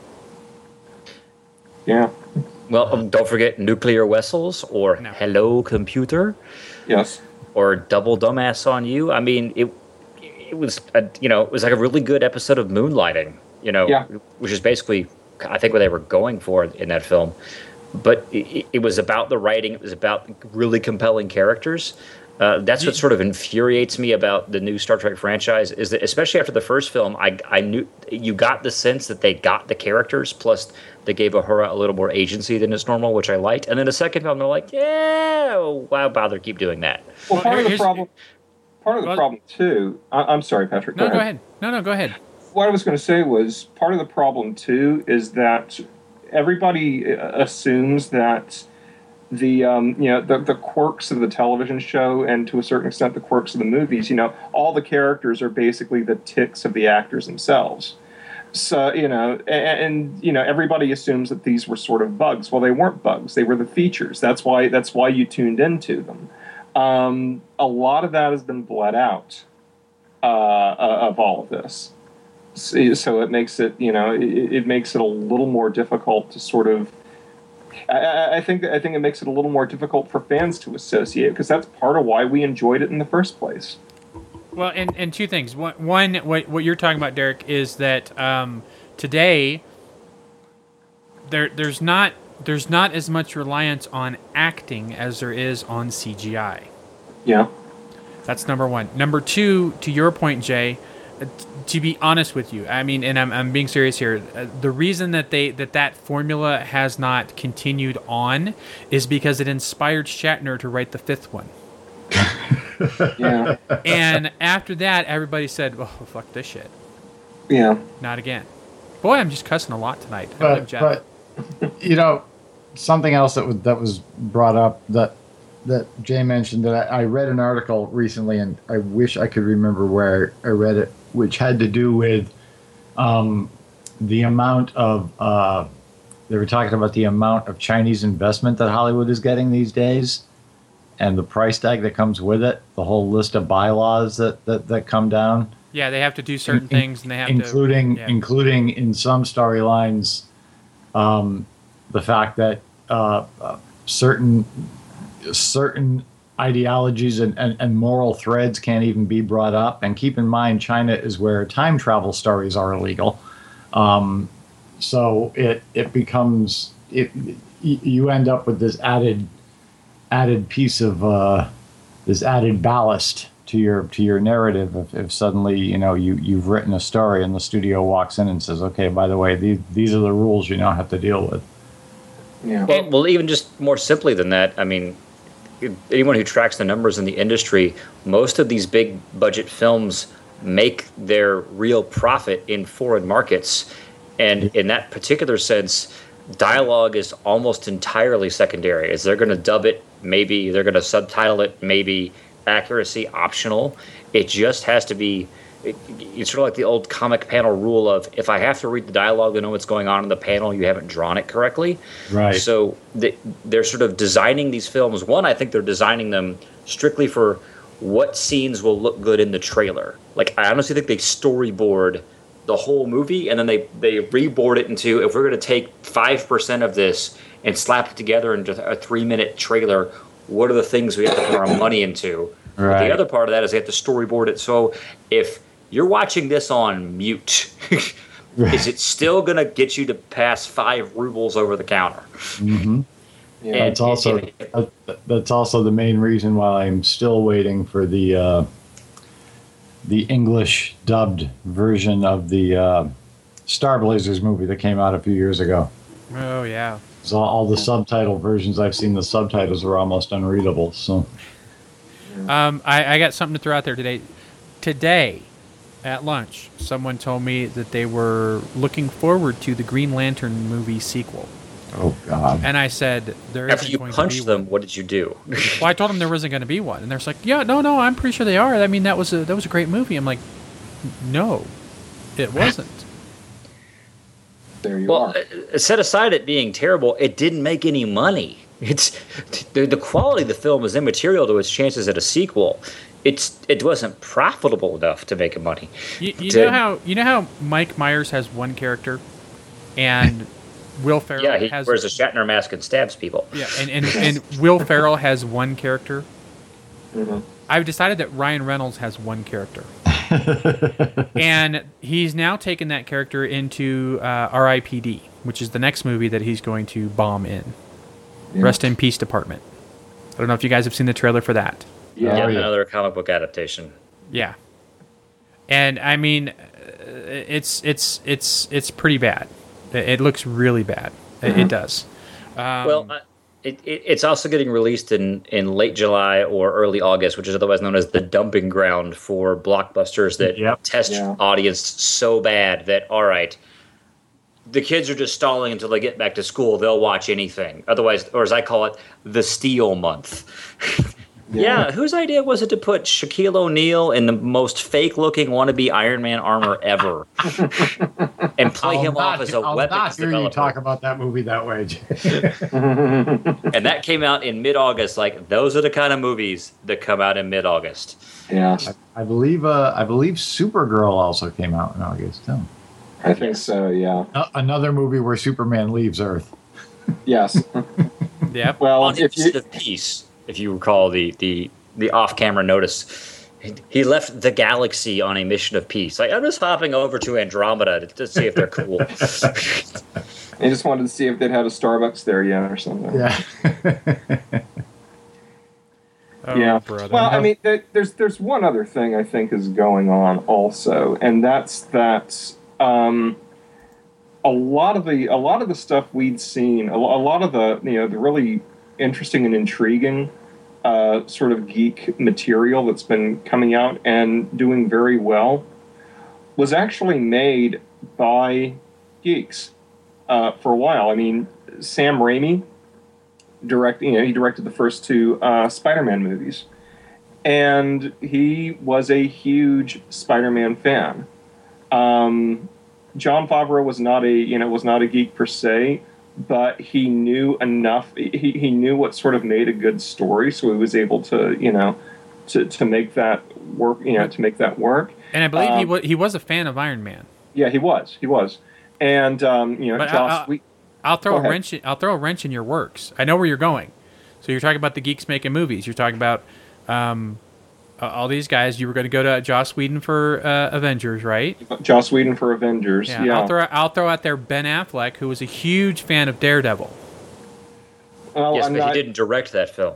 Yeah. Well, um, don't forget Nuclear Vessels or No. Hello Computer Yes. or Double Dumbass on You. I mean, it it was a, you know it was like a really good episode of Moonlighting. You know, Yeah. which is basically I think what they were going for in that film. But it, it was about the writing. It was about really compelling characters. Uh, that's what sort of infuriates me about the new Star Trek franchise, is that especially after the first film, I, I knew you got the sense that they got the characters, plus they gave Uhura a little more agency than is normal, which I liked. And then the second film, they're like, yeah, why bother keep doing that? Well, part of the here's- problem, part of the Well- problem too. I, I'm sorry, Patrick. No, go ahead. No, no, go ahead. What I was going to say was part of the problem too is that everybody uh, assumes that the um, you know the, the quirks of the television show, and to a certain extent the quirks of the movies, you know, all the characters are basically the tics of the actors themselves. So you know, and, and you know, everybody assumes that these were sort of bugs. Well, they weren't bugs; they were the features. That's why that's why you tuned into them. Um, a lot of that has been bled out uh, of all of this. So it makes it, you know, it, it makes it a little more difficult to sort of. I, I think I think it makes it a little more difficult for fans to associate, because that's part of why we enjoyed it in the first place. Well, and, and two things. One, one what, what you're talking about, Derek, is that um, today there there's not there's not as much reliance on acting as there is on C G I. Yeah. That's number one. Number two, to your point, Jay, uh, t- to be honest with you, I mean, and I'm, I'm being serious here, uh, the reason that they that that formula has not continued on is because it inspired Shatner to write the fifth one. Yeah. And after that, everybody said, "Oh, fuck this shit, Yeah. not again." Boy, I'm just cussing a lot tonight. I blame But, Jeff. but you know, something else that was, that was brought up that that Jay mentioned, that I, I read an article recently, and I wish I could remember where I read it, which had to do with um, the amount of uh, they were talking about the amount of Chinese investment that Hollywood is getting these days, and the price tag that comes with it, the whole list of bylaws that, that, that come down. Yeah, they have to do certain In- things, and they have including to, yeah. including in some storylines, um, the fact that uh, uh, certain certain ideologies and, and, and moral threads can't even be brought up. And keep in mind, China is where time travel stories are illegal. Um, so it it becomes it you end up with this added added piece of uh, this added ballast to your to your narrative. If, if suddenly you know you you've written a story and the studio walks in and says, okay, by the way, these these are the rules you now have to deal with. Yeah. Well, well, even just more simply than that, I mean, anyone who tracks the numbers in the industry, most of these big budget films make their real profit in foreign markets. And in that particular sense, dialogue is almost entirely secondary. Is they're going to dub it, maybe they're going to subtitle it, maybe accuracy optional. It just has to be. It, it's sort of like the old comic panel rule of, if I have to read the dialogue to know what's going on in the panel, you haven't drawn it correctly. Right. So they, they're sort of designing these films. One, I think they're designing them strictly for what scenes will look good in the trailer. Like, I honestly think they storyboard the whole movie, and then they, they reboard it into, if we're going to take five percent of this and slap it together into a three-minute trailer, what are the things we have to put our money into? Right. But the other part of that is they have to storyboard it. So if you're watching this on mute, is it still going to get you to pass five rubles over the counter? Mm-hmm. Yeah. And- That's also and- uh, that's also the main reason why I'm still waiting for the uh, the English dubbed version of the uh, Star Blazers movie that came out a few years ago. Oh yeah. So all the subtitle versions I've seen, the subtitles are almost unreadable. So Um, I, I got something to throw out there today. Today, at lunch, someone told me that they were looking forward to the Green Lantern movie sequel, oh god, and I said there After isn't you going to punched be them, one. what did you do? Well, I told them there wasn't going to be one, and they're just like, "Yeah, no, no, I'm pretty sure they are. I mean, that was a that was a great movie." I'm like, "No, it wasn't." There you Well, are. uh, set aside it being terrible, it didn't make any money. It's the, the quality of the film is immaterial to its chances at a sequel. It's it wasn't profitable enough to make money. You, you To- know how you know how Mike Myers has one character, and Will Ferrell Yeah, he has wears a Shatner mask and stabs people. yeah, and, and, and Will Ferrell has one character. Mhm. I've decided that Ryan Reynolds has one character. And he's now taken that character into uh, R I P D, which is the next movie that he's going to bomb in. Yeah. Rest in Peace Department. I don't know if you guys have seen the trailer for that. Yeah. Yet Oh, yeah. another comic book adaptation. Yeah. And I mean, uh, it's it's it's it's pretty bad. It, it looks really bad. It, it does. Um, Well, uh, it, it, it's also getting released in, in late July or early August, which is otherwise known as the dumping ground for blockbusters that Yep. test Yeah. audience so bad that, all right, the kids are just stalling until they get back to school. They'll watch anything. Otherwise, or as I call it, the Steel Month. Yeah, whose idea was it to put Shaquille O'Neal in the most fake-looking wannabe Iron Man armor ever, and play I'll him not, off as a I'll weapons not hear developer? you talk about that movie that way. And that came out in mid-August. Like, those are the kind of movies that come out in mid-August. Yeah, I believe uh, I believe Supergirl also came out in August too. I think so. Yeah. Uh, another movie where Superman leaves Earth. Yes. yeah. Well, On if his you of peace, if you recall the, the, the off-camera notice, he left the galaxy on a mission of peace. Like, I'm just hopping over to Andromeda to, to see if they're cool. I just wanted to see if they'd had a Starbucks there yet or something. Yeah. Oh, yeah. brother. Well, I mean, there- there's there's one other thing I think is going on also, and that's that um, a lot of the a lot of the stuff we'd seen, a, lo- a lot of the you know the really interesting and intriguing uh, sort of geek material that's been coming out and doing very well was actually made by geeks uh, for a while. I mean, Sam Raimi direct, you know, he directed the first two uh, Spider-Man movies, and he was a huge Spider-Man fan. Um, John Favreau was not a, you know, was not a geek per se, but he knew enough. He, he knew what sort of made a good story, so he was able to, you know, to, to make that work. You know, to make that work. and I believe he um, was he was a fan of Iron Man. Yeah, he was. He was, and um, you know, But I- Joss. I- we, I'll throw Go a ahead. wrench. In, I'll throw a wrench in your works. I know where you're going. So you're talking about the geeks making movies. You're talking about um, uh, all these guys. You were going to go to Joss Whedon for uh, Avengers, right? Joss Whedon for Avengers. Yeah. yeah. I'll throw I'll throw out there Ben Affleck, who was a huge fan of Daredevil. Well, yes, I'm but not... he didn't direct that film.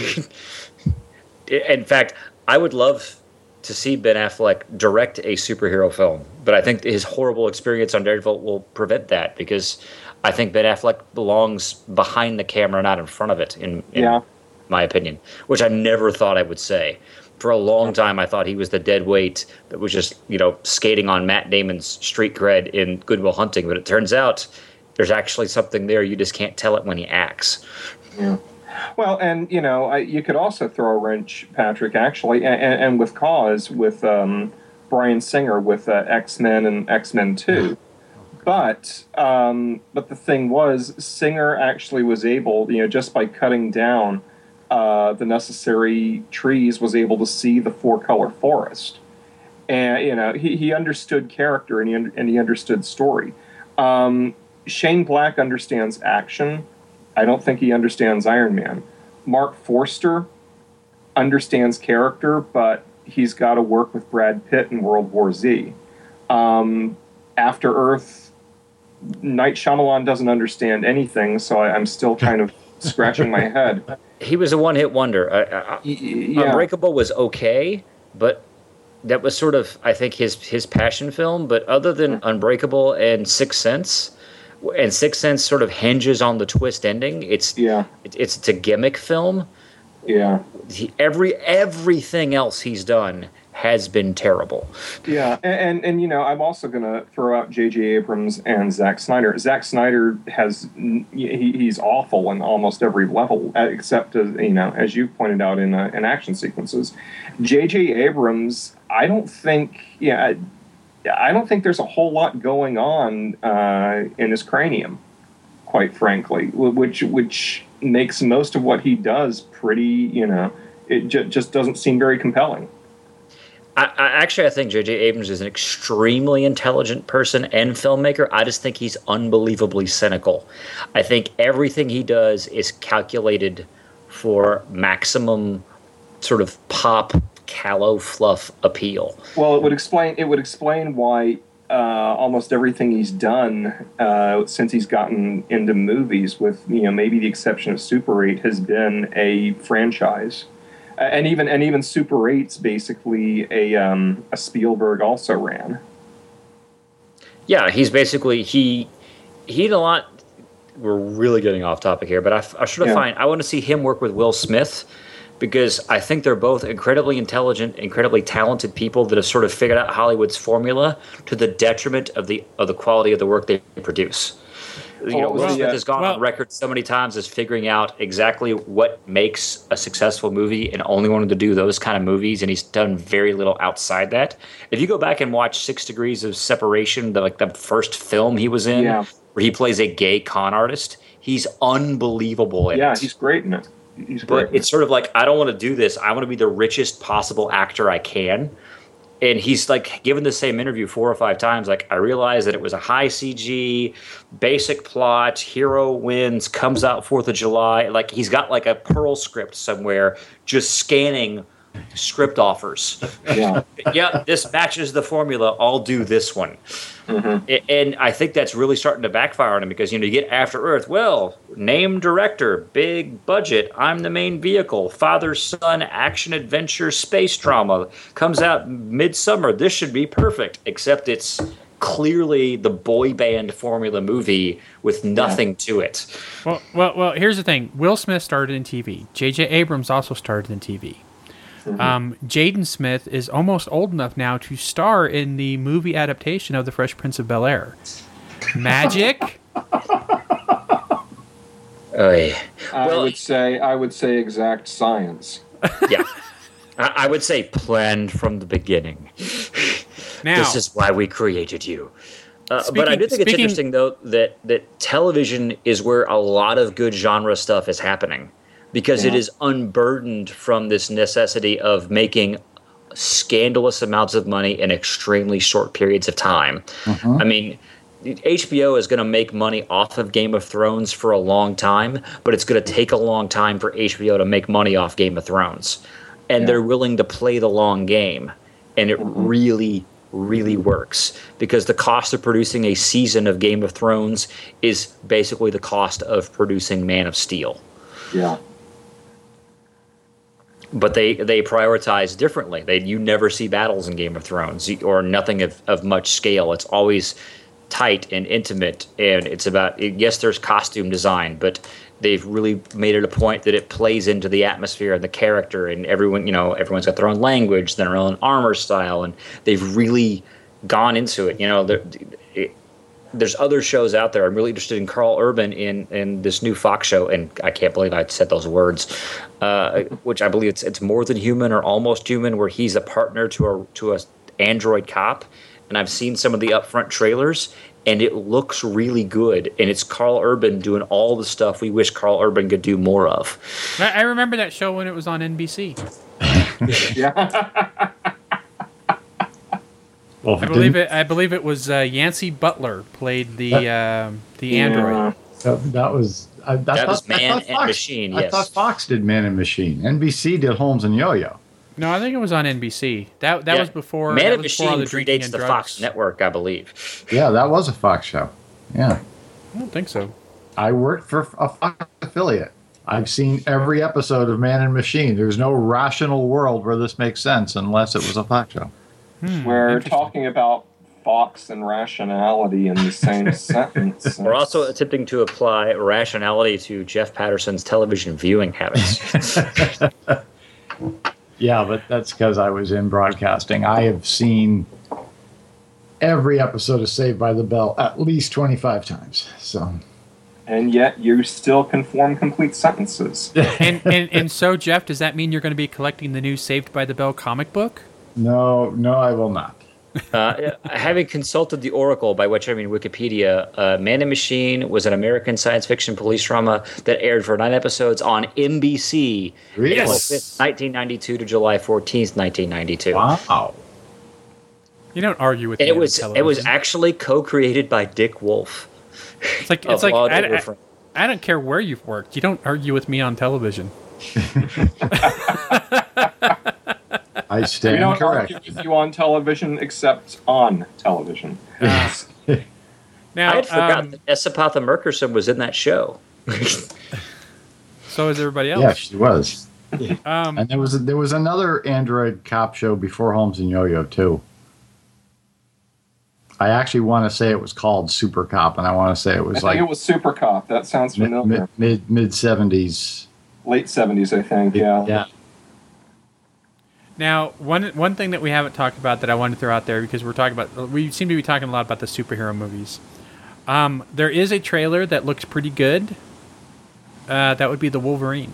In fact, I would love to see Ben Affleck direct a superhero film, but I think his horrible experience on Daredevil will prevent that, because I think Ben Affleck belongs behind the camera, not in front of it, in, in yeah. my opinion, which I never thought I would say. For a long time, I thought he was the dead weight that was just, you know, skating on Matt Damon's street cred in Good Will Hunting, but it turns out there's actually something there. You just can't tell it when he acts. Yeah. Well, and, you know, I, you could also throw a wrench, Patrick, actually, and, and with cause, with um, Bryan Singer with uh, X-Men and X-Men two. But um, but the thing was, Singer actually was able, you know, just by cutting down uh, the necessary trees, was able to see the four-color forest. And, you know, he, he understood character and he, and he understood story. Um, Shane Black understands action. I don't think he understands Iron Man. Mark Forster understands character, but he's got to work with Brad Pitt in World War Z. Um, After Earth, Night Shyamalan doesn't understand anything, so I, I'm still kind of scratching my head. He was a one-hit wonder. I, I, yeah. Unbreakable was okay, but that was sort of, I think, his his passion film. But other than Unbreakable and Sixth Sense, and Sixth Sense sort of hinges on the twist ending. It's yeah. It, it's, it's a gimmick film. Yeah. He, every everything else he's done has been terrible. Yeah, and and, and you know, I'm also going to throw out J J Abrams and Zack Snyder. Zack Snyder has he, he's awful in almost every level, except as, you know, as you pointed out in uh, in action sequences. J J Abrams, I don't think yeah. I don't think there's a whole lot going on uh, in his cranium, quite frankly, which which makes most of what he does pretty, you know, it j- just doesn't seem very compelling. I, I actually, I think J J Abrams is an extremely intelligent person and filmmaker. I just think he's unbelievably cynical. I think everything he does is calculated for maximum sort of pop, callow fluff appeal. Well, it would explain it would explain why uh, almost everything he's done uh, since he's gotten into movies, with you know maybe the exception of Super eight, has been a franchise, uh, and even and even Super eight's basically a um, a Spielberg also ran. Yeah, he's basically he he did a lot. We're really getting off topic here, but I, I should have yeah. find I want to see him work with Will Smith, because I think they're both incredibly intelligent, incredibly talented people that have sort of figured out Hollywood's formula to the detriment of the of the quality of the work they produce. You know, Will Smith has gone well, on record so many times as figuring out exactly what makes a successful movie and only wanted to do those kind of movies, and he's done very little outside that. If you go back and watch Six Degrees of Separation, the, like the first film he was in, yeah. where he plays a gay con artist, he's unbelievable in yeah, it. Yeah, he's great in it. He's but it's sort of like, I don't want to do this. I want to be the richest possible actor I can. And he's like given the same interview four or five times. Like, I realized that it was a high C G, basic plot, hero wins, comes out fourth of July. Like, he's got like a Perl script somewhere just scanning script offers. Yeah. Yeah, this matches the formula. I'll do this one. Mm-hmm. And I think that's really starting to backfire on him, because, you know, you get After Earth. Well, name director, big budget. I'm the main vehicle. Father son action adventure space drama comes out midsummer. This should be perfect. Except it's clearly the boy band formula movie with nothing yeah. to it. Well, well, well. Here's the thing. Will Smith started in T V. J J Abrams also started in T V. Mm-hmm. Um, Jaden Smith is almost old enough now to star in the movie adaptation of The Fresh Prince of Bel-Air. Magic? Oh, yeah. I well, would say I would say exact science. Yeah, I, I would say planned from the beginning. Now, this is why we created you. Uh, speaking, but I do think speaking, it's interesting, though, that that television is where a lot of good genre stuff is happening. Because yeah. it is unburdened from this necessity of making scandalous amounts of money in extremely short periods of time. Mm-hmm. I mean, H B O is going to make money off of Game of Thrones for a long time, but it's going to take a long time for H B O to make money off Game of Thrones. And Yeah. they're willing to play the long game. And it Mhm. really, really works because the cost of producing a season of Game of Thrones is basically the cost of producing Man of Steel. Yeah. But they, they prioritize differently. They you never see battles in Game of Thrones or nothing of, of much scale. It's always tight and intimate, and it's about yes, there's costume design, but they've really made it a point that it plays into the atmosphere and the character, and everyone you know everyone's got their own language, their own armor style, and they've really gone into it. You know, it, there's other shows out there. I'm really interested in Carl Urban in, in this new Fox show, and I can't believe I said those words, uh, which I believe it's it's More Than Human or Almost Human, where he's a partner to a to a android cop, and I've seen some of the upfront trailers, and it looks really good, and it's Carl Urban doing all the stuff we wish Carl Urban could do more of. I I remember that show when it was on N B C. Yeah. Well, if I it believe didn't- it. I believe it was uh, Yancey Butler played the um, the Yeah. android. That, that was I, I That thought, was I Man thought and Fox, Machine, I yes. thought Fox did Man and Machine. N B C did Holmes and Yo-Yo. No, I think it was on N B C. That that Yeah. was before. Man that of was before all Machine the drinking predates and the drugs. Fox network, I believe. Yeah, that was a Fox show. Yeah, I don't think so. I worked for a Fox affiliate. I've seen every episode of Man and Machine. There's no rational world where this makes sense unless it was a Fox show. Hmm, We're interesting. talking about Fox and rationality in the same sentence. We're also attempting to apply rationality to Jeff Patterson's television viewing habits. Yeah, but that's because I was in broadcasting. I have seen every episode of Saved by the Bell at least twenty-five times. So, And yet you still can form complete sentences. and, and and so Jeff, does that mean you're going to be collecting the new Saved by the Bell comic book? no, no, I will not. Uh, having consulted the Oracle, by which I mean Wikipedia, uh, Man and Machine was an American science fiction police drama that aired for nine episodes on N B C, Really? April Yes. fifth, nineteen ninety-two to July fourteenth, nineteen ninety-two. Wow. You don't argue with And me it on was it was television. actually co-created by Dick Wolf. It's like of it's like Law and I, Order I, Fran- I don't care where you've worked. You don't argue with me on television. I We stand don't argue corrected. with you on television except on television. Uh, now, I had forgotten um, that Esapatha Merkerson was in that show. so is everybody else. Yeah, she was. Um, And there was there was another Android cop show before Holmes and Yo-Yo too. I actually want to say it was called Super Cop, and I want to say it I was think like it was Super Cop. That sounds mid familiar. mid mid seventies. Late seventies, I think. Yeah. Yeah. Now, one one thing that we haven't talked about that I wanted to throw out there because we're talking about we seem to be talking a lot about the superhero movies. Um, there is a trailer that looks pretty good. Uh, that would be the Wolverine.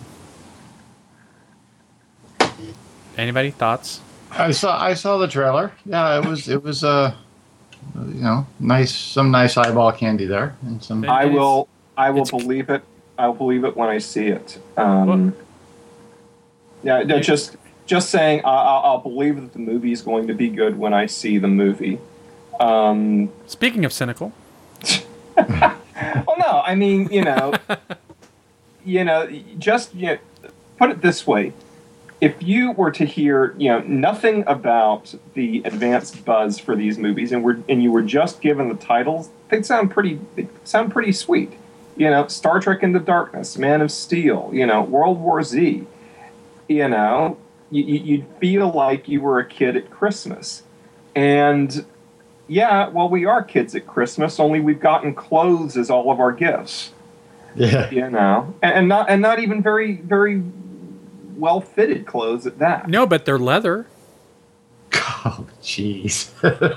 Anybody thoughts? I saw I saw the trailer. Yeah, it was it was uh you know nice some nice eyeball candy there and some. I will. I will It's- believe it. I will believe it when I see it. Um, yeah. no, Just just saying. I, I'll, I'll believe that the movie is going to be good when I see the movie. Um, Speaking of cynical, well, no. I mean, you know, you know, just you know, put it this way. If you were to hear, you know, nothing about the advanced buzz for these movies, and were and you were just given the titles, they'd sound pretty. They'd sound pretty sweet. You know, Star Trek Into Darkness, Man of Steel. You know, World War Z. You know, you, you- you'd feel like you were a kid at Christmas, and yeah, well, we are kids at Christmas. Only we've gotten clothes as all of our gifts. Yeah. You know, and, and not and not even very very well fitted clothes at that. no, but they're leather. Oh, jeez.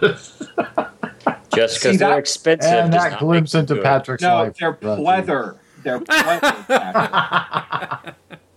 Just See, because they're that- expensive. And does that not glimpse make into good. Patrick's No, life. they're brought to you. pleather. They're pleather. Patrick.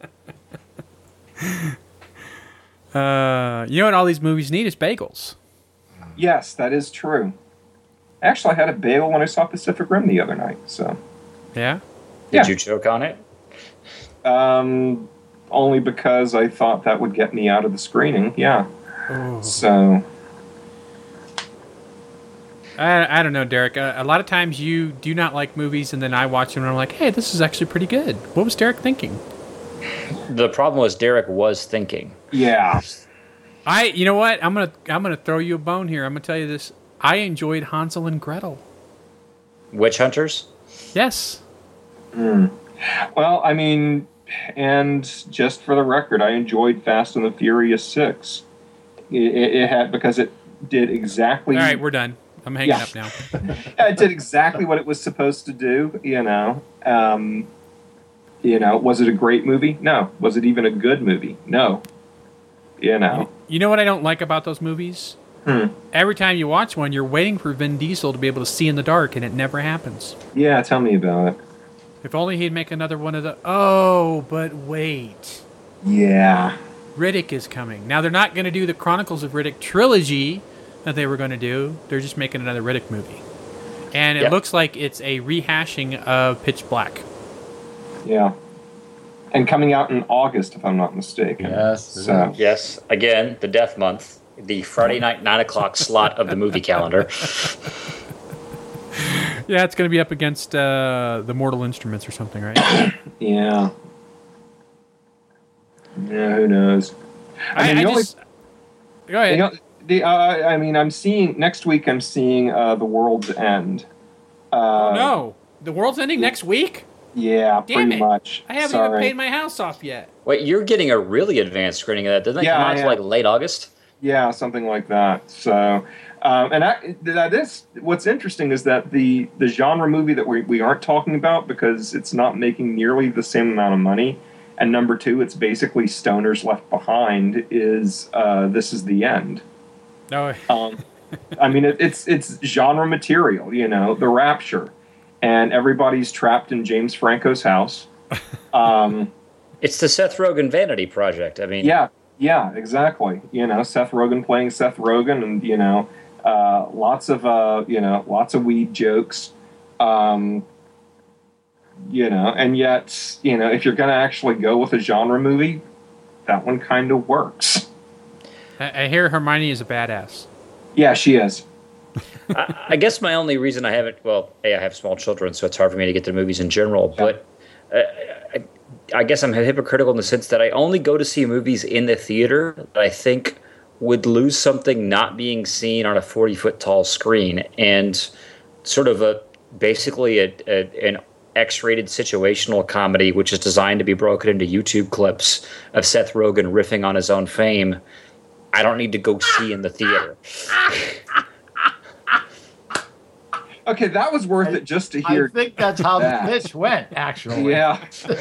Uh, you know what all these movies need is bagels. Yes, that is true. Actually, I had a bagel when I saw Pacific Rim the other night. So, Yeah. Did Yeah. you choke on it? um, only because I thought that would get me out of the screening. Yeah. Oh. So, I, I don't know, Derek. Uh, a lot of times you do not like movies, and then I watch them, and I'm like, hey, this is actually pretty good. What was Derek thinking? The problem was Derek was thinking. Yeah. I, you know what? I'm gonna, I'm gonna throw you a bone here. I'm gonna tell you this. I enjoyed Hansel and Gretel. Witch Hunters? Yes. Mm. Well, I mean, and just for the record, I enjoyed Fast and the Furious Six. It, it, it had because it did exactly. All right, we're done. I'm hanging Yeah. up now. Yeah, it did exactly what it was supposed to do. You know, um, you know, was it a great movie? No. Was it even a good movie? No. You know. You know what I don't like about those movies? Hmm. Every time you watch one, you're waiting for Vin Diesel to be able to see in the dark, and it never happens. Yeah, tell me about it. If only he'd make another one of the. Oh, but wait. Yeah. Riddick is coming. Now, they're not going to do the Chronicles of Riddick trilogy that they were going to do. They're just making another Riddick movie. And it Yep. looks like it's a rehashing of Pitch Black. Yeah. And coming out in August, if I'm not mistaken. Yes, it So, Yes. Again, the death month. The Friday night, nine o'clock slot of the movie calendar. Yeah, it's going to be up against uh, the Mortal Instruments or something, right? yeah. Yeah, who knows? I, mean, I the only- just... Go ahead. You know, the, uh, I mean, I'm seeing next week. I'm seeing uh, The World's End. Uh, Oh, no. The world's ending next week? Yeah, Damn pretty it. much. I haven't Sorry. even paid my house off yet. Wait, you're getting a really advanced screening of that. Doesn't that Yeah, come out I to am. like late August? Yeah, something like that. So, um, and I, that is what's interesting is that the the genre movie that we we aren't talking about because it's not making nearly the same amount of money. And number two, it's basically Stoners Left Behind. Is uh, This Is the End? No. Um, I mean, it, it's it's genre material, you know, The Rapture, and everybody's trapped in James Franco's house. Um, It's the Seth Rogen Vanity Project. I mean, yeah, yeah, exactly. You know, Seth Rogen playing Seth Rogen, and you know, uh, lots of uh, you know, lots of weed jokes. Um, you know, and yet, you know, if you're going to actually go with a genre movie, that one kind of works. I, I hear Hermione is a badass. Yeah, she is. I, I guess my only reason I haven't, well, A, I have small children, so it's hard for me to get to movies in general, but uh, I, I guess I'm hypocritical in the sense that I only go to see movies in the theater that I think would lose something not being seen on a forty-foot tall screen, and sort of a basically a, a, an X-rated situational comedy, which is designed to be broken into YouTube clips of Seth Rogen riffing on his own fame. I don't need to go see in the theater. Okay, that was worth it just to hear. I think that's how that. the pitch went, actually. Yeah.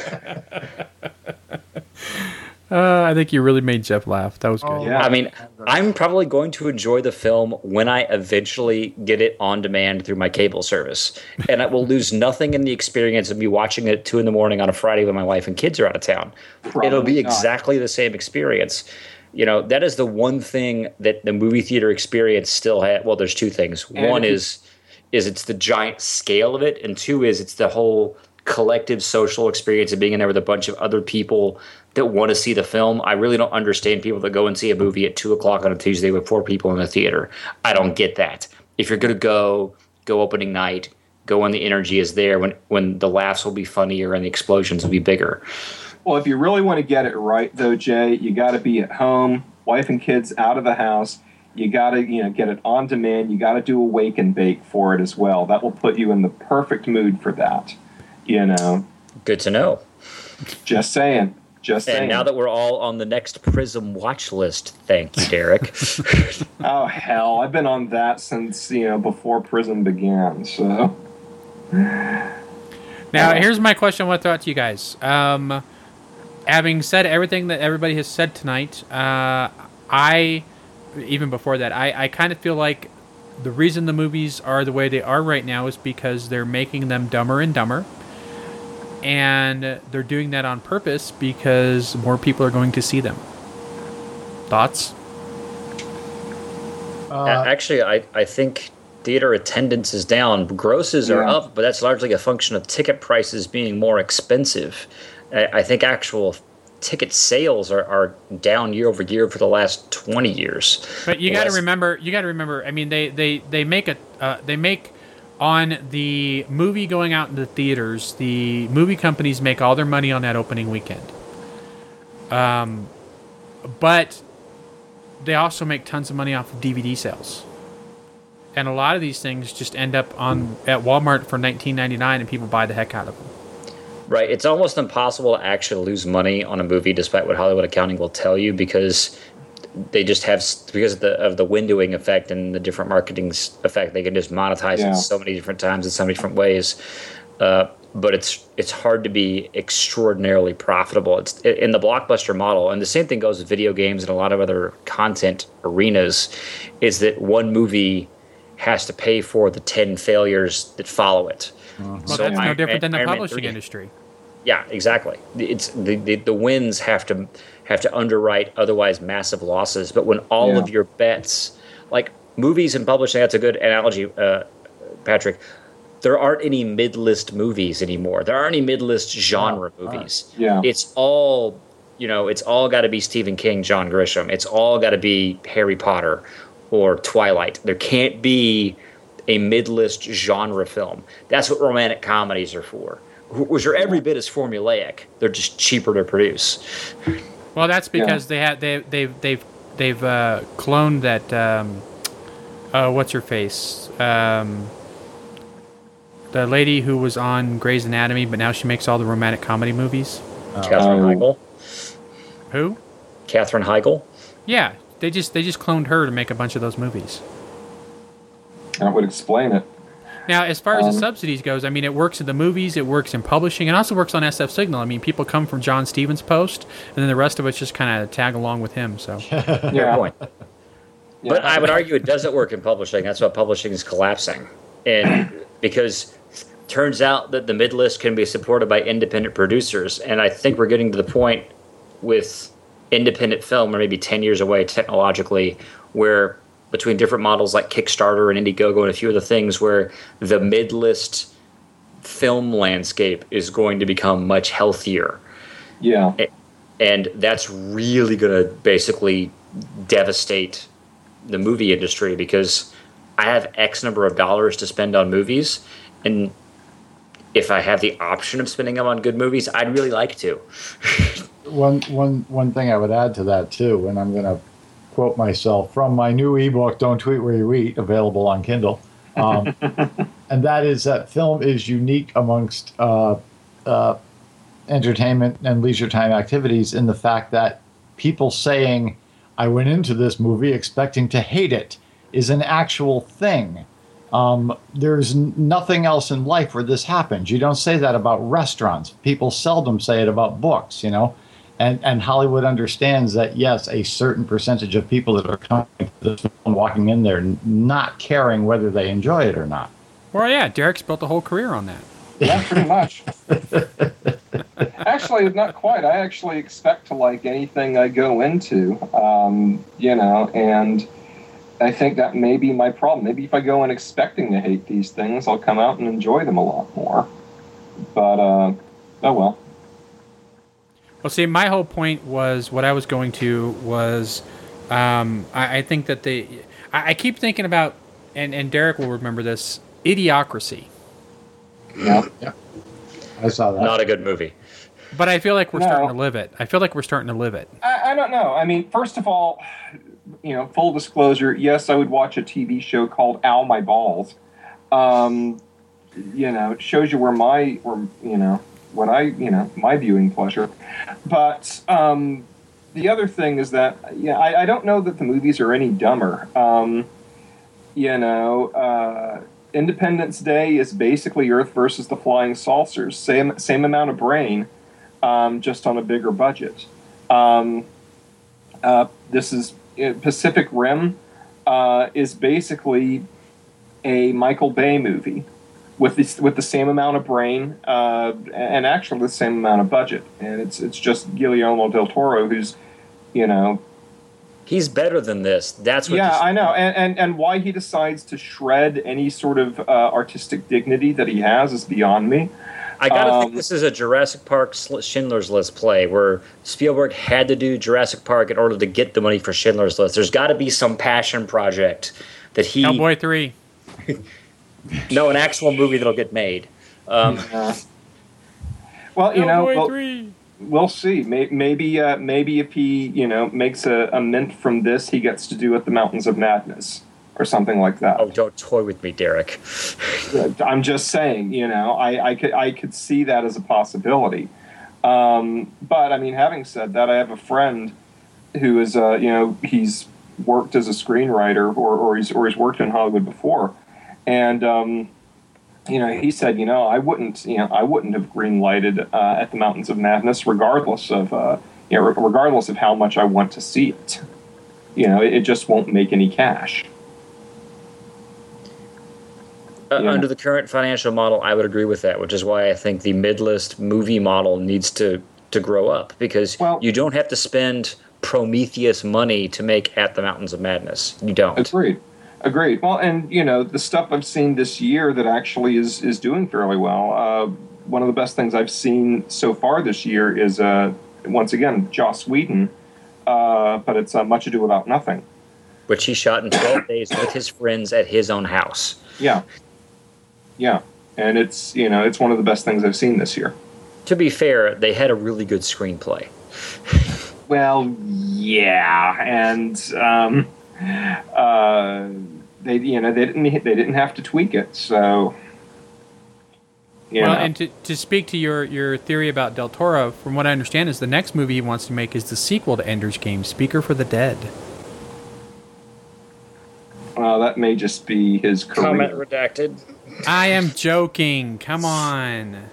Uh, I think you really made Jeff laugh. That was good. Oh, Yeah. I mean, I'm probably going to enjoy the film when I eventually get it on demand through my cable service. And I will lose nothing in the experience of me watching it at two in the morning on a Friday when my wife and kids are out of town. Probably It'll be not. exactly the same experience. You know, that is the one thing that the movie theater experience still had. Well, there's two things. And One if you- is is it's the giant scale of it, and two is it's the whole collective social experience of being in there with a bunch of other people that want to see the film. I really don't understand people that go and see a movie at two o'clock on a Tuesday with four people in the theater. I don't get that. If you're going to go, go opening night, go when the energy is there, when when the laughs will be funnier and the explosions will be bigger. Well, if you really want to get it right, though, Jay, you got to be at home, wife and kids out of the house. You got to, you know, get it on demand. You got to do a wake and bake for it as well. That will put you in the perfect mood for that. You know, Good to know. just saying. Just saying. And now that we're all on the next Prism watch list, thank you, Derek. Oh, hell. I've been on that since, you know, before Prism began, so. Now, here's my question I want to throw out to you guys. Um, having said everything that everybody has said tonight, uh, I, even before that, I, I kind of feel like the reason the movies are the way they are right now is because they're making them dumber and dumber. And they're doing that on purpose because more people are going to see them. Thoughts? Uh, Actually, I, I think theater attendance is down. Grosses are Yeah. up, but that's largely a function of ticket prices being more expensive. I, I think actual ticket sales are, are down year over year for the last twenty years. But you got to Last- remember, you got to remember. I mean, they they they make a uh, they make on the movie going out into theaters. The movie companies make all their money on that opening weekend. Um, but they also make tons of money off of D V D sales. And a lot of these things just end up on at Walmart for nineteen ninety-nine, and people buy the heck out of them. Right. It's almost impossible to actually lose money on a movie, despite what Hollywood accounting will tell you, because they just have, because of the, of the windowing effect and the different marketing s- effect, they can just monetize Yeah. it so many different times in so many different ways. Uh, but it's it's hard to be extraordinarily profitable. It's in the blockbuster model, and the same thing goes with video games and a lot of other content arenas, is that one movie has to pay for the ten failures that follow it. Well, So that's no Iron- different than the Iron Man publishing three. industry. Yeah, exactly. It's the, the the wins have to have to underwrite otherwise massive losses. But when all Yeah. of your bets, like movies and publishing, that's a good analogy, uh, Patrick. There aren't any mid-list movies anymore. There aren't any mid-list genre movies. Yeah. It's all, you know, it's all got to be Stephen King, John Grisham. It's all got to be Harry Potter or Twilight. There can't be a mid-list genre film. That's what romantic comedies are for, which are every bit as formulaic. They're just cheaper to produce. Well, that's because they had they they've they've they've uh, cloned that. Um, uh, what's her face? Um, the lady who was on Grey's Anatomy, but now she makes all the romantic comedy movies. Katherine Oh. Heigl. Who? Katherine Heigl. Yeah, they just they just cloned her to make a bunch of those movies. That would explain it. Now, as far as the Um, subsidies goes, I mean, it works in the movies, it works in publishing, it also works on S F Signal. I mean, people come from John Stevens' post, and then the rest of us just kind of tag along with him. So, Fair Yeah. point. Yeah. But I would argue it doesn't work in publishing. That's why publishing is collapsing. And because turns out that the mid list can be supported by independent producers. And I think we're getting to the point with independent film, or maybe ten years away technologically, where between different models like Kickstarter and Indiegogo and a few other things, where the mid list film landscape is going to become much healthier. Yeah. And that's really going to basically devastate the movie industry, because I have X number of dollars to spend on movies, and if I have the option of spending them on good movies, I'd really like to. One, one, one thing I would add to that too, and I'm going to quote myself from my new ebook, "Don't Tweet Where You Eat," available on Kindle, um, and that is that film is unique amongst uh, uh, entertainment and leisure time activities in the fact that people saying, "I went into this movie expecting to hate it," is an actual thing. Um, there's n- nothing else in life where this happens. You don't say that about restaurants. People seldom say it about books, you know. And and Hollywood understands that, yes, a certain percentage of people that are coming to this film, walking in there, n- not caring whether they enjoy it or not. well, yeah, Derek's built a whole career on that. Yeah, pretty much. Actually, not quite. I actually expect to like anything I go into, um, you know, and I think that may be my problem. Maybe if I go in expecting to hate these things, I'll come out and enjoy them a lot more. But, uh, oh well. Well, see, my whole point was what I was going to was um, I, I think that the I, I keep thinking about, and, and Derek will remember this, Idiocracy. Yeah. I saw that. Not a good movie. But I feel like we're No. starting to live it. I feel like we're starting to live it. I, I don't know. I mean, first of all, you know, full disclosure, yes, I would watch a T V show called Ow My Balls. Um, you know, it shows you where my, where, you know, what I, you know, my viewing pleasure. But um, the other thing is that, yeah, I, I don't know that the movies are any dumber. Um, you know, uh, Independence Day is basically Earth versus the Flying Saucers. Same, same amount of brain, um, just on a bigger budget. Um, uh, this is uh, Pacific Rim uh, is basically a Michael Bay movie with this, with the same amount of brain uh, and actually the same amount of budget, and it's it's just Guillermo del Toro who's, you know, He's better than this. That's what yeah, this- I know, and, and and why he decides to shred any sort of uh, artistic dignity that he has is beyond me. I gotta Um, think this is a Jurassic Park Schindler's List play where Spielberg had to do Jurassic Park in order to get the money for Schindler's List. There's got to be some passion project that he. Hellboy three. No, an actual movie that'll get made. Um, uh, well, you know, Hellboy well, three. we'll see. May- Maybe, uh, maybe if he, you know, makes a, a mint from this, he gets to do it the Mountains of Madness or something like that. oh, don't toy with me, Derek. I'm just saying, you know, I, I could I could see that as a possibility. Um, but I mean, having said that, I have a friend who is, uh, you know, he's worked as a screenwriter or, or he's or he's worked in Hollywood before, and um, you know, he said, you know, I wouldn't, you know, I wouldn't have green-lighted uh, at the Mountains of Madness, regardless of, uh, you know, regardless of how much I want to see it. You know, it, it just won't make any cash. Uh, Yeah. Under the current financial model, I would agree with that, which is why I think the mid-list movie model needs to, to grow up, because Well- you don't have to spend Prometheus money to make At the Mountains of Madness. You don't. Agreed. Agreed. Well, and you know, the stuff I've seen this year that actually is is doing fairly well. Uh, one of the best things I've seen so far this year is uh, once again Joss Whedon, uh, but it's uh, Much Ado About Nothing. Which he shot in twelve days with his friends at his own house. Yeah, yeah, and it's you know it's one of the best things I've seen this year. To be fair, they had a really good screenplay. Well, yeah, and um, uh, they you know they didn't they didn't have to tweak it, so. You Well, know. and to, to speak to your, your theory about Del Toro, from what I understand, is the next movie he wants to make is the sequel to Ender's Game, Speaker for the Dead. Uh, that may just be his career. Comment redacted. I am joking. Come on.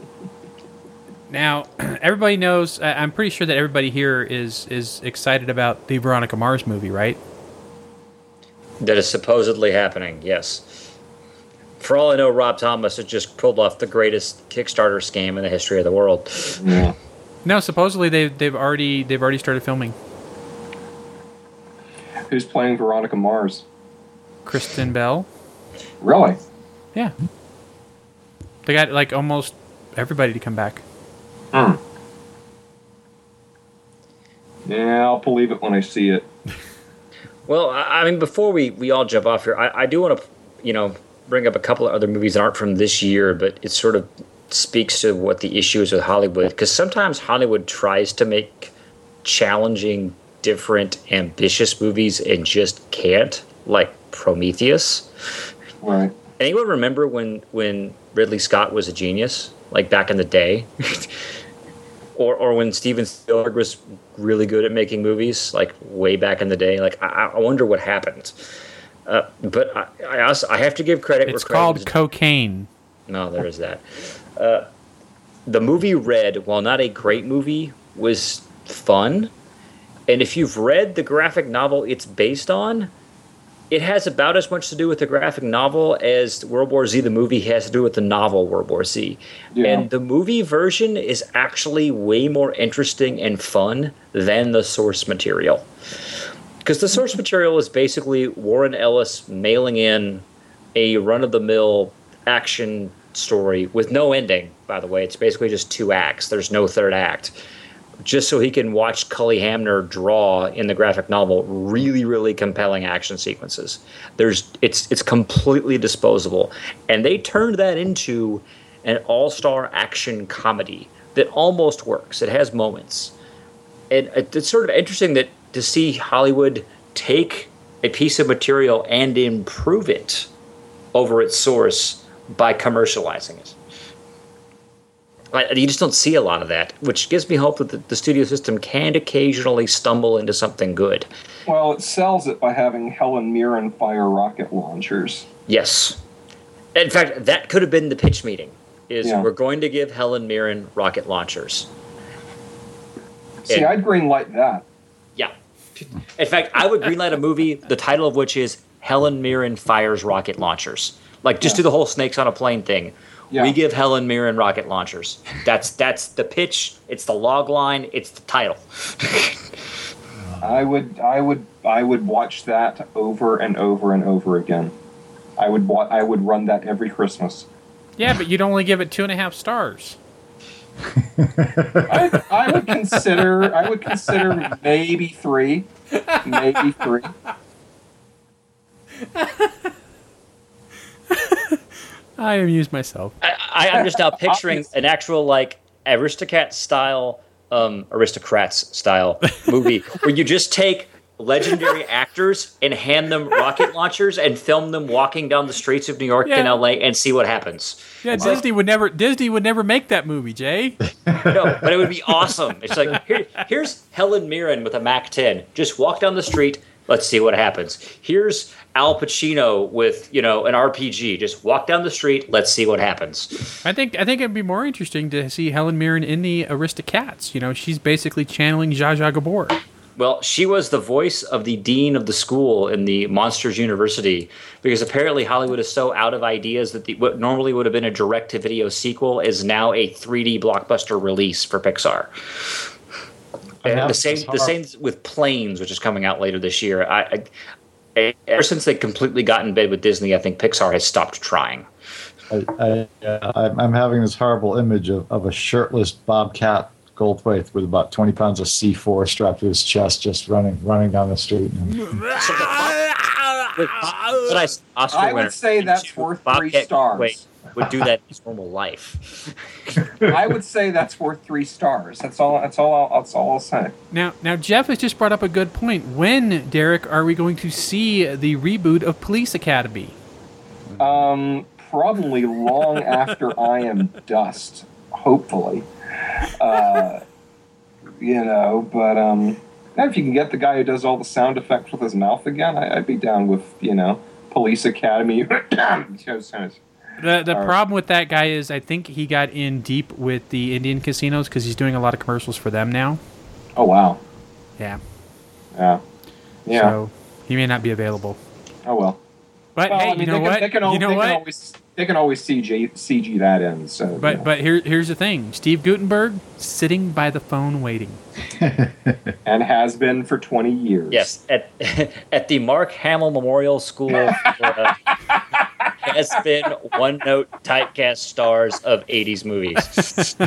Now, everybody knows. I- I'm pretty sure that everybody here is is excited about the Veronica Mars movie, right? That is supposedly happening, yes. For all I know, Rob Thomas has just pulled off the greatest Kickstarter scam in the history of the world. Yeah. No, supposedly they've they've already they've already started filming. Who's playing Veronica Mars? Kristen Bell. Really? Yeah. They got like almost everybody to come back. Hmm. Yeah, I'll believe it when I see it. Well, I, I mean, before we, we all jump off here, I, I do want to, you know, bring up a couple of other movies that aren't from this year, but it sort of speaks to what the issue is with Hollywood. Because sometimes Hollywood tries to make challenging, different, ambitious movies and just can't, like Prometheus. Right. Anyone remember when, when Ridley Scott was a genius, like back in the day? or or when Steven Spielberg was really good at making movies, like way back in the day? Like, I, I wonder what happened. Uh, but I, I also I have to give credit. It's where credit called Cocaine. No, there is that. Uh, the movie Red, while not a great movie, was fun. And if you've read the graphic novel it's based on, it has about as much to do with the graphic novel as World War Z, the movie, has to do with the novel World War Z. Yeah. And the movie version is actually way more interesting and fun than the source material. Because the source material is basically Warren Ellis mailing in a run-of-the-mill action story with no ending, by the way. It's basically just two acts. There's no third act. Just so he can watch Cully Hamner draw in the graphic novel really, really compelling action sequences. There's it's it's completely disposable. And they turned that into an all-star action comedy that almost works. It has moments. And it's sort of interesting that to see Hollywood take a piece of material and improve it over its source by commercializing it. I, you just don't see a lot of that, which gives me hope that the, the studio system can occasionally stumble into something good. Well, it sells it by having Helen Mirren fire rocket launchers. Yes. In fact, that could have been the pitch meeting, is Yeah. we're going to give Helen Mirren rocket launchers. See, And- I'd green light that. Yeah. In fact, I would greenlight a movie, the title of which is Helen Mirren Fires Rocket Launchers. Like, just Yeah. do the whole snakes on a plane thing. Yeah. We give Helen Mirren rocket launchers. That's that's the pitch. It's the log line. It's the title. I would, I would, I would watch that over and over and over again. I would, wa- I would run that every Christmas. Yeah, but you'd only give it two and a half stars. I, I would consider. I would consider maybe three, maybe three. I amused myself. I, I, I'm just now picturing an actual like Aristocat style, um, aristocrats style movie where you just take legendary actors and hand them rocket launchers and film them walking down the streets of New York Yeah. and L A and see what happens. Yeah, It's Disney like, would never. Disney would never make that movie, Jay. no, but it would be awesome. It's like here, here's Helen Mirren with a Mac ten. Just walk down the street. Let's see what happens. Here's Al Pacino with, you know, an R P G. Just walk down the street. Let's see what happens. I think. I think it'd be more interesting to see Helen Mirren in the Aristocats. You know, she's basically channeling Zsa Zsa Gabor. Well, she was the voice of the dean of the school in the Monsters University because apparently Hollywood is so out of ideas that the, what normally would have been a direct-to-video sequel is now a three D blockbuster release for Pixar. And the same, the same with Planes, which is coming out later this year. I, I, ever since they completely got in bed with Disney, I think Pixar has stopped trying. I, I, uh, I'm I'm having this horrible image of, of a shirtless Bobcat Goldthwait with about twenty pounds of C four strapped to his chest, just running running down the street. But I, Oscar I would winner, say that's worth three Bobcat stars. Goldthwait would do that in his normal life. I would say that's worth three stars. That's all. That's all. I'll, that's all I'll say. Now, now Jeff has just brought up a good point. When, Derek, are we going to see the reboot of Police Academy? Um, probably long after I am dust. Hopefully, uh, you know. But um, if you can get the guy who does all the sound effects with his mouth again, I, I'd be down with, you know, Police Academy. The the Or- problem with that guy is I think he got in deep with the Indian casinos because he's doing a lot of commercials for them now. Oh wow. Yeah. Yeah. Yeah. So he may not be available. Oh well. But Well, hey, I mean, you know they can, what? They can, al- you know they what? can always they can always C G C G that in. So. But you know. but here here's the thing: Steve Guttenberg sitting by the phone waiting. And has been for twenty years. Yes, at at the Mark Hamill Memorial School of Florida, has been one-note typecast stars of eighties movies.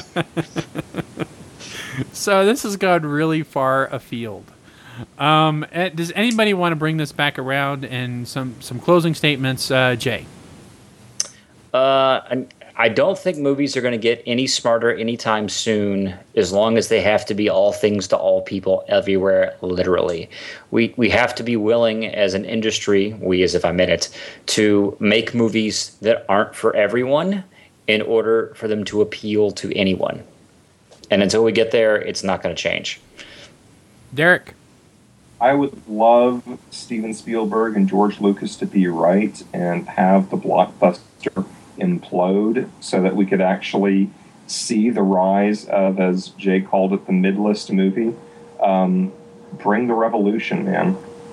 So this has gone really far afield. Um, eh, does anybody want to bring this back around and some some closing statements, uh, Jay? Uh, and I don't think movies are going to get any smarter anytime soon, as long as they have to be all things to all people everywhere, literally. We we have to be willing as an industry, we as if I'm in it, to make movies that aren't for everyone in order for them to appeal to anyone. And until we get there, it's not going to change. Derek? I would love Steven Spielberg and George Lucas to be right and have the blockbuster implode so that we could actually see the rise of, as Jay called it, the mid-list movie. Um, bring the revolution, man.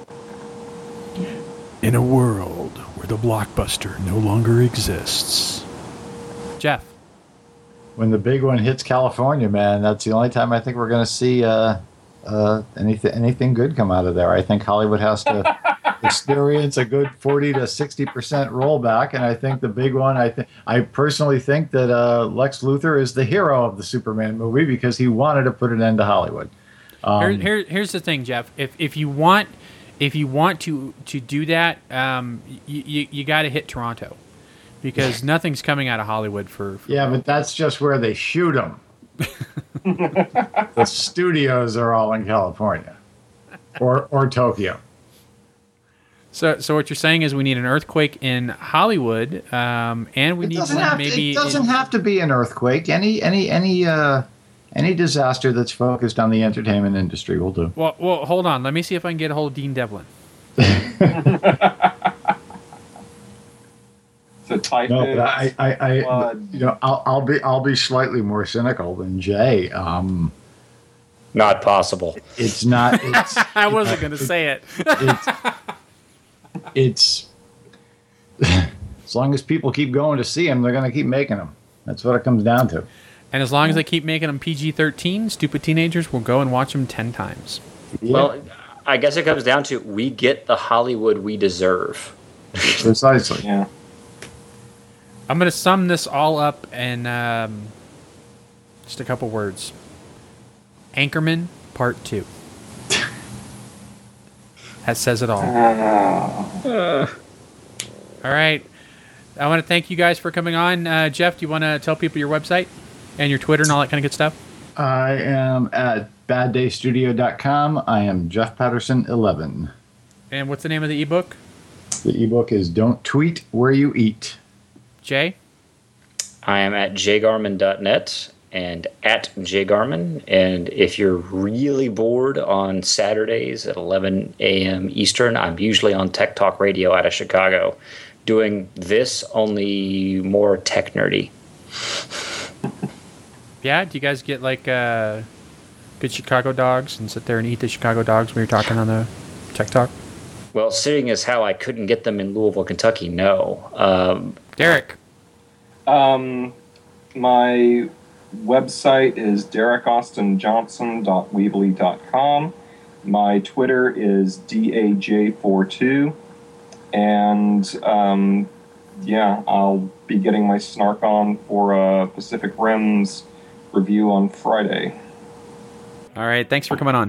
In a world where the blockbuster no longer exists. Jeff? When the big one hits California, man, that's the only time I think we're going to see uh, uh, anything anything good come out of there. I think Hollywood has to experience a good forty to sixty percent rollback, and I think the big one, I think, I personally think that uh, Lex Luthor is the hero of the Superman movie because he wanted to put an end to Hollywood. Um, Here, here, here's the thing, Jeff. If if you want if you want to to do that, um, you you, you got to hit Toronto, because nothing's coming out of Hollywood for. for Yeah, but that's just where they shoot them. The studios are all in California or or Tokyo. So so what you're saying is we need an earthquake in Hollywood, um, and we It need doesn't, one have, maybe. it doesn't in- have to be an earthquake. Any any any uh, any disaster that's focused on the entertainment industry will do. well, well, hold on. Let me see if I can get a hold of Dean Devlin. So type No, in but I, I, I flood. you know, I'll, I'll be I'll be slightly more cynical than Jay. Um, Not possible. it's not. It's I wasn't going to say it. it's it's as long as people keep going to see them, they're going to keep making them. That's what it comes down to. And as long as they keep making them P G thirteen, stupid teenagers will go and watch them ten times. Yeah, Well, I guess it comes down to we get the Hollywood we deserve. precisely. Yeah. I'm going to sum this all up in um, just a couple words. Anchorman Part two. That says it all. Uh, All right. I want to thank you guys for coming on. Uh, Jeff, do you want to tell people your website and your Twitter and all that kind of good stuff? I am at bad day studio dot com. I am Jeff Patterson eleven. And what's the name of the ebook? The ebook is Don't Tweet Where You Eat. Jay? I am at j garmin dot net and at jgarmin. And if you're really bored on Saturdays at eleven a.m. Eastern, I'm usually on Tech Talk Radio out of Chicago doing this, only more tech nerdy. Yeah? Do you guys get like uh, good Chicago dogs and sit there and eat the Chicago dogs when you're talking on the Tech Talk? Well, seeing as how I couldn't get them in Louisville, Kentucky, no. Um, Derek? um, my website is derek austin johnson dot weebly dot com. My Twitter is D A J forty-two. And um, yeah, I'll be getting my snark on for a Pacific Rim's review on Friday. All right. Thanks for coming on.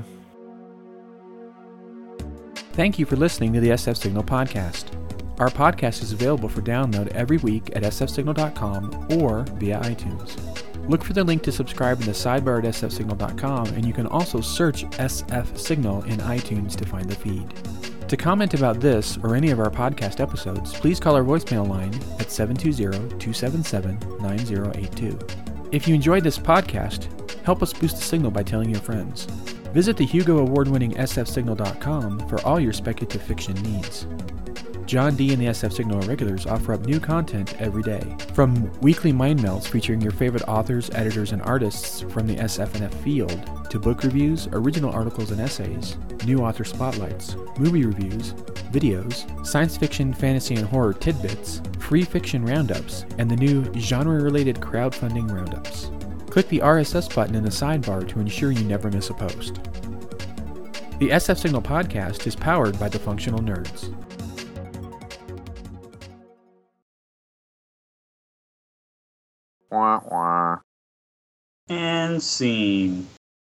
Thank you for listening to the S F Signal podcast. Our podcast is available for download every week at s f signal dot com or via iTunes. Look for the link to subscribe in the sidebar at s f signal dot com, and you can also search S F Signal in iTunes to find the feed. To comment about this or any of our podcast episodes, please call our voicemail line at seven two zero, two seven seven, nine zero eight two. If you enjoyed this podcast, help us boost the signal by telling your friends. Visit the Hugo Award-winning s f signal dot com for all your speculative fiction needs. John D. and the S F Signal Irregulars offer up new content every day. From weekly mind melts featuring your favorite authors, editors, and artists from the S F and F field, to book reviews, original articles and essays, new author spotlights, movie reviews, videos, science fiction, fantasy, and horror tidbits, free fiction roundups, and the new genre-related crowdfunding roundups. Click the R S S button in the sidebar to ensure you never miss a post. The S F Signal podcast is powered by the Functional Nerds. Wah, wah. And scene.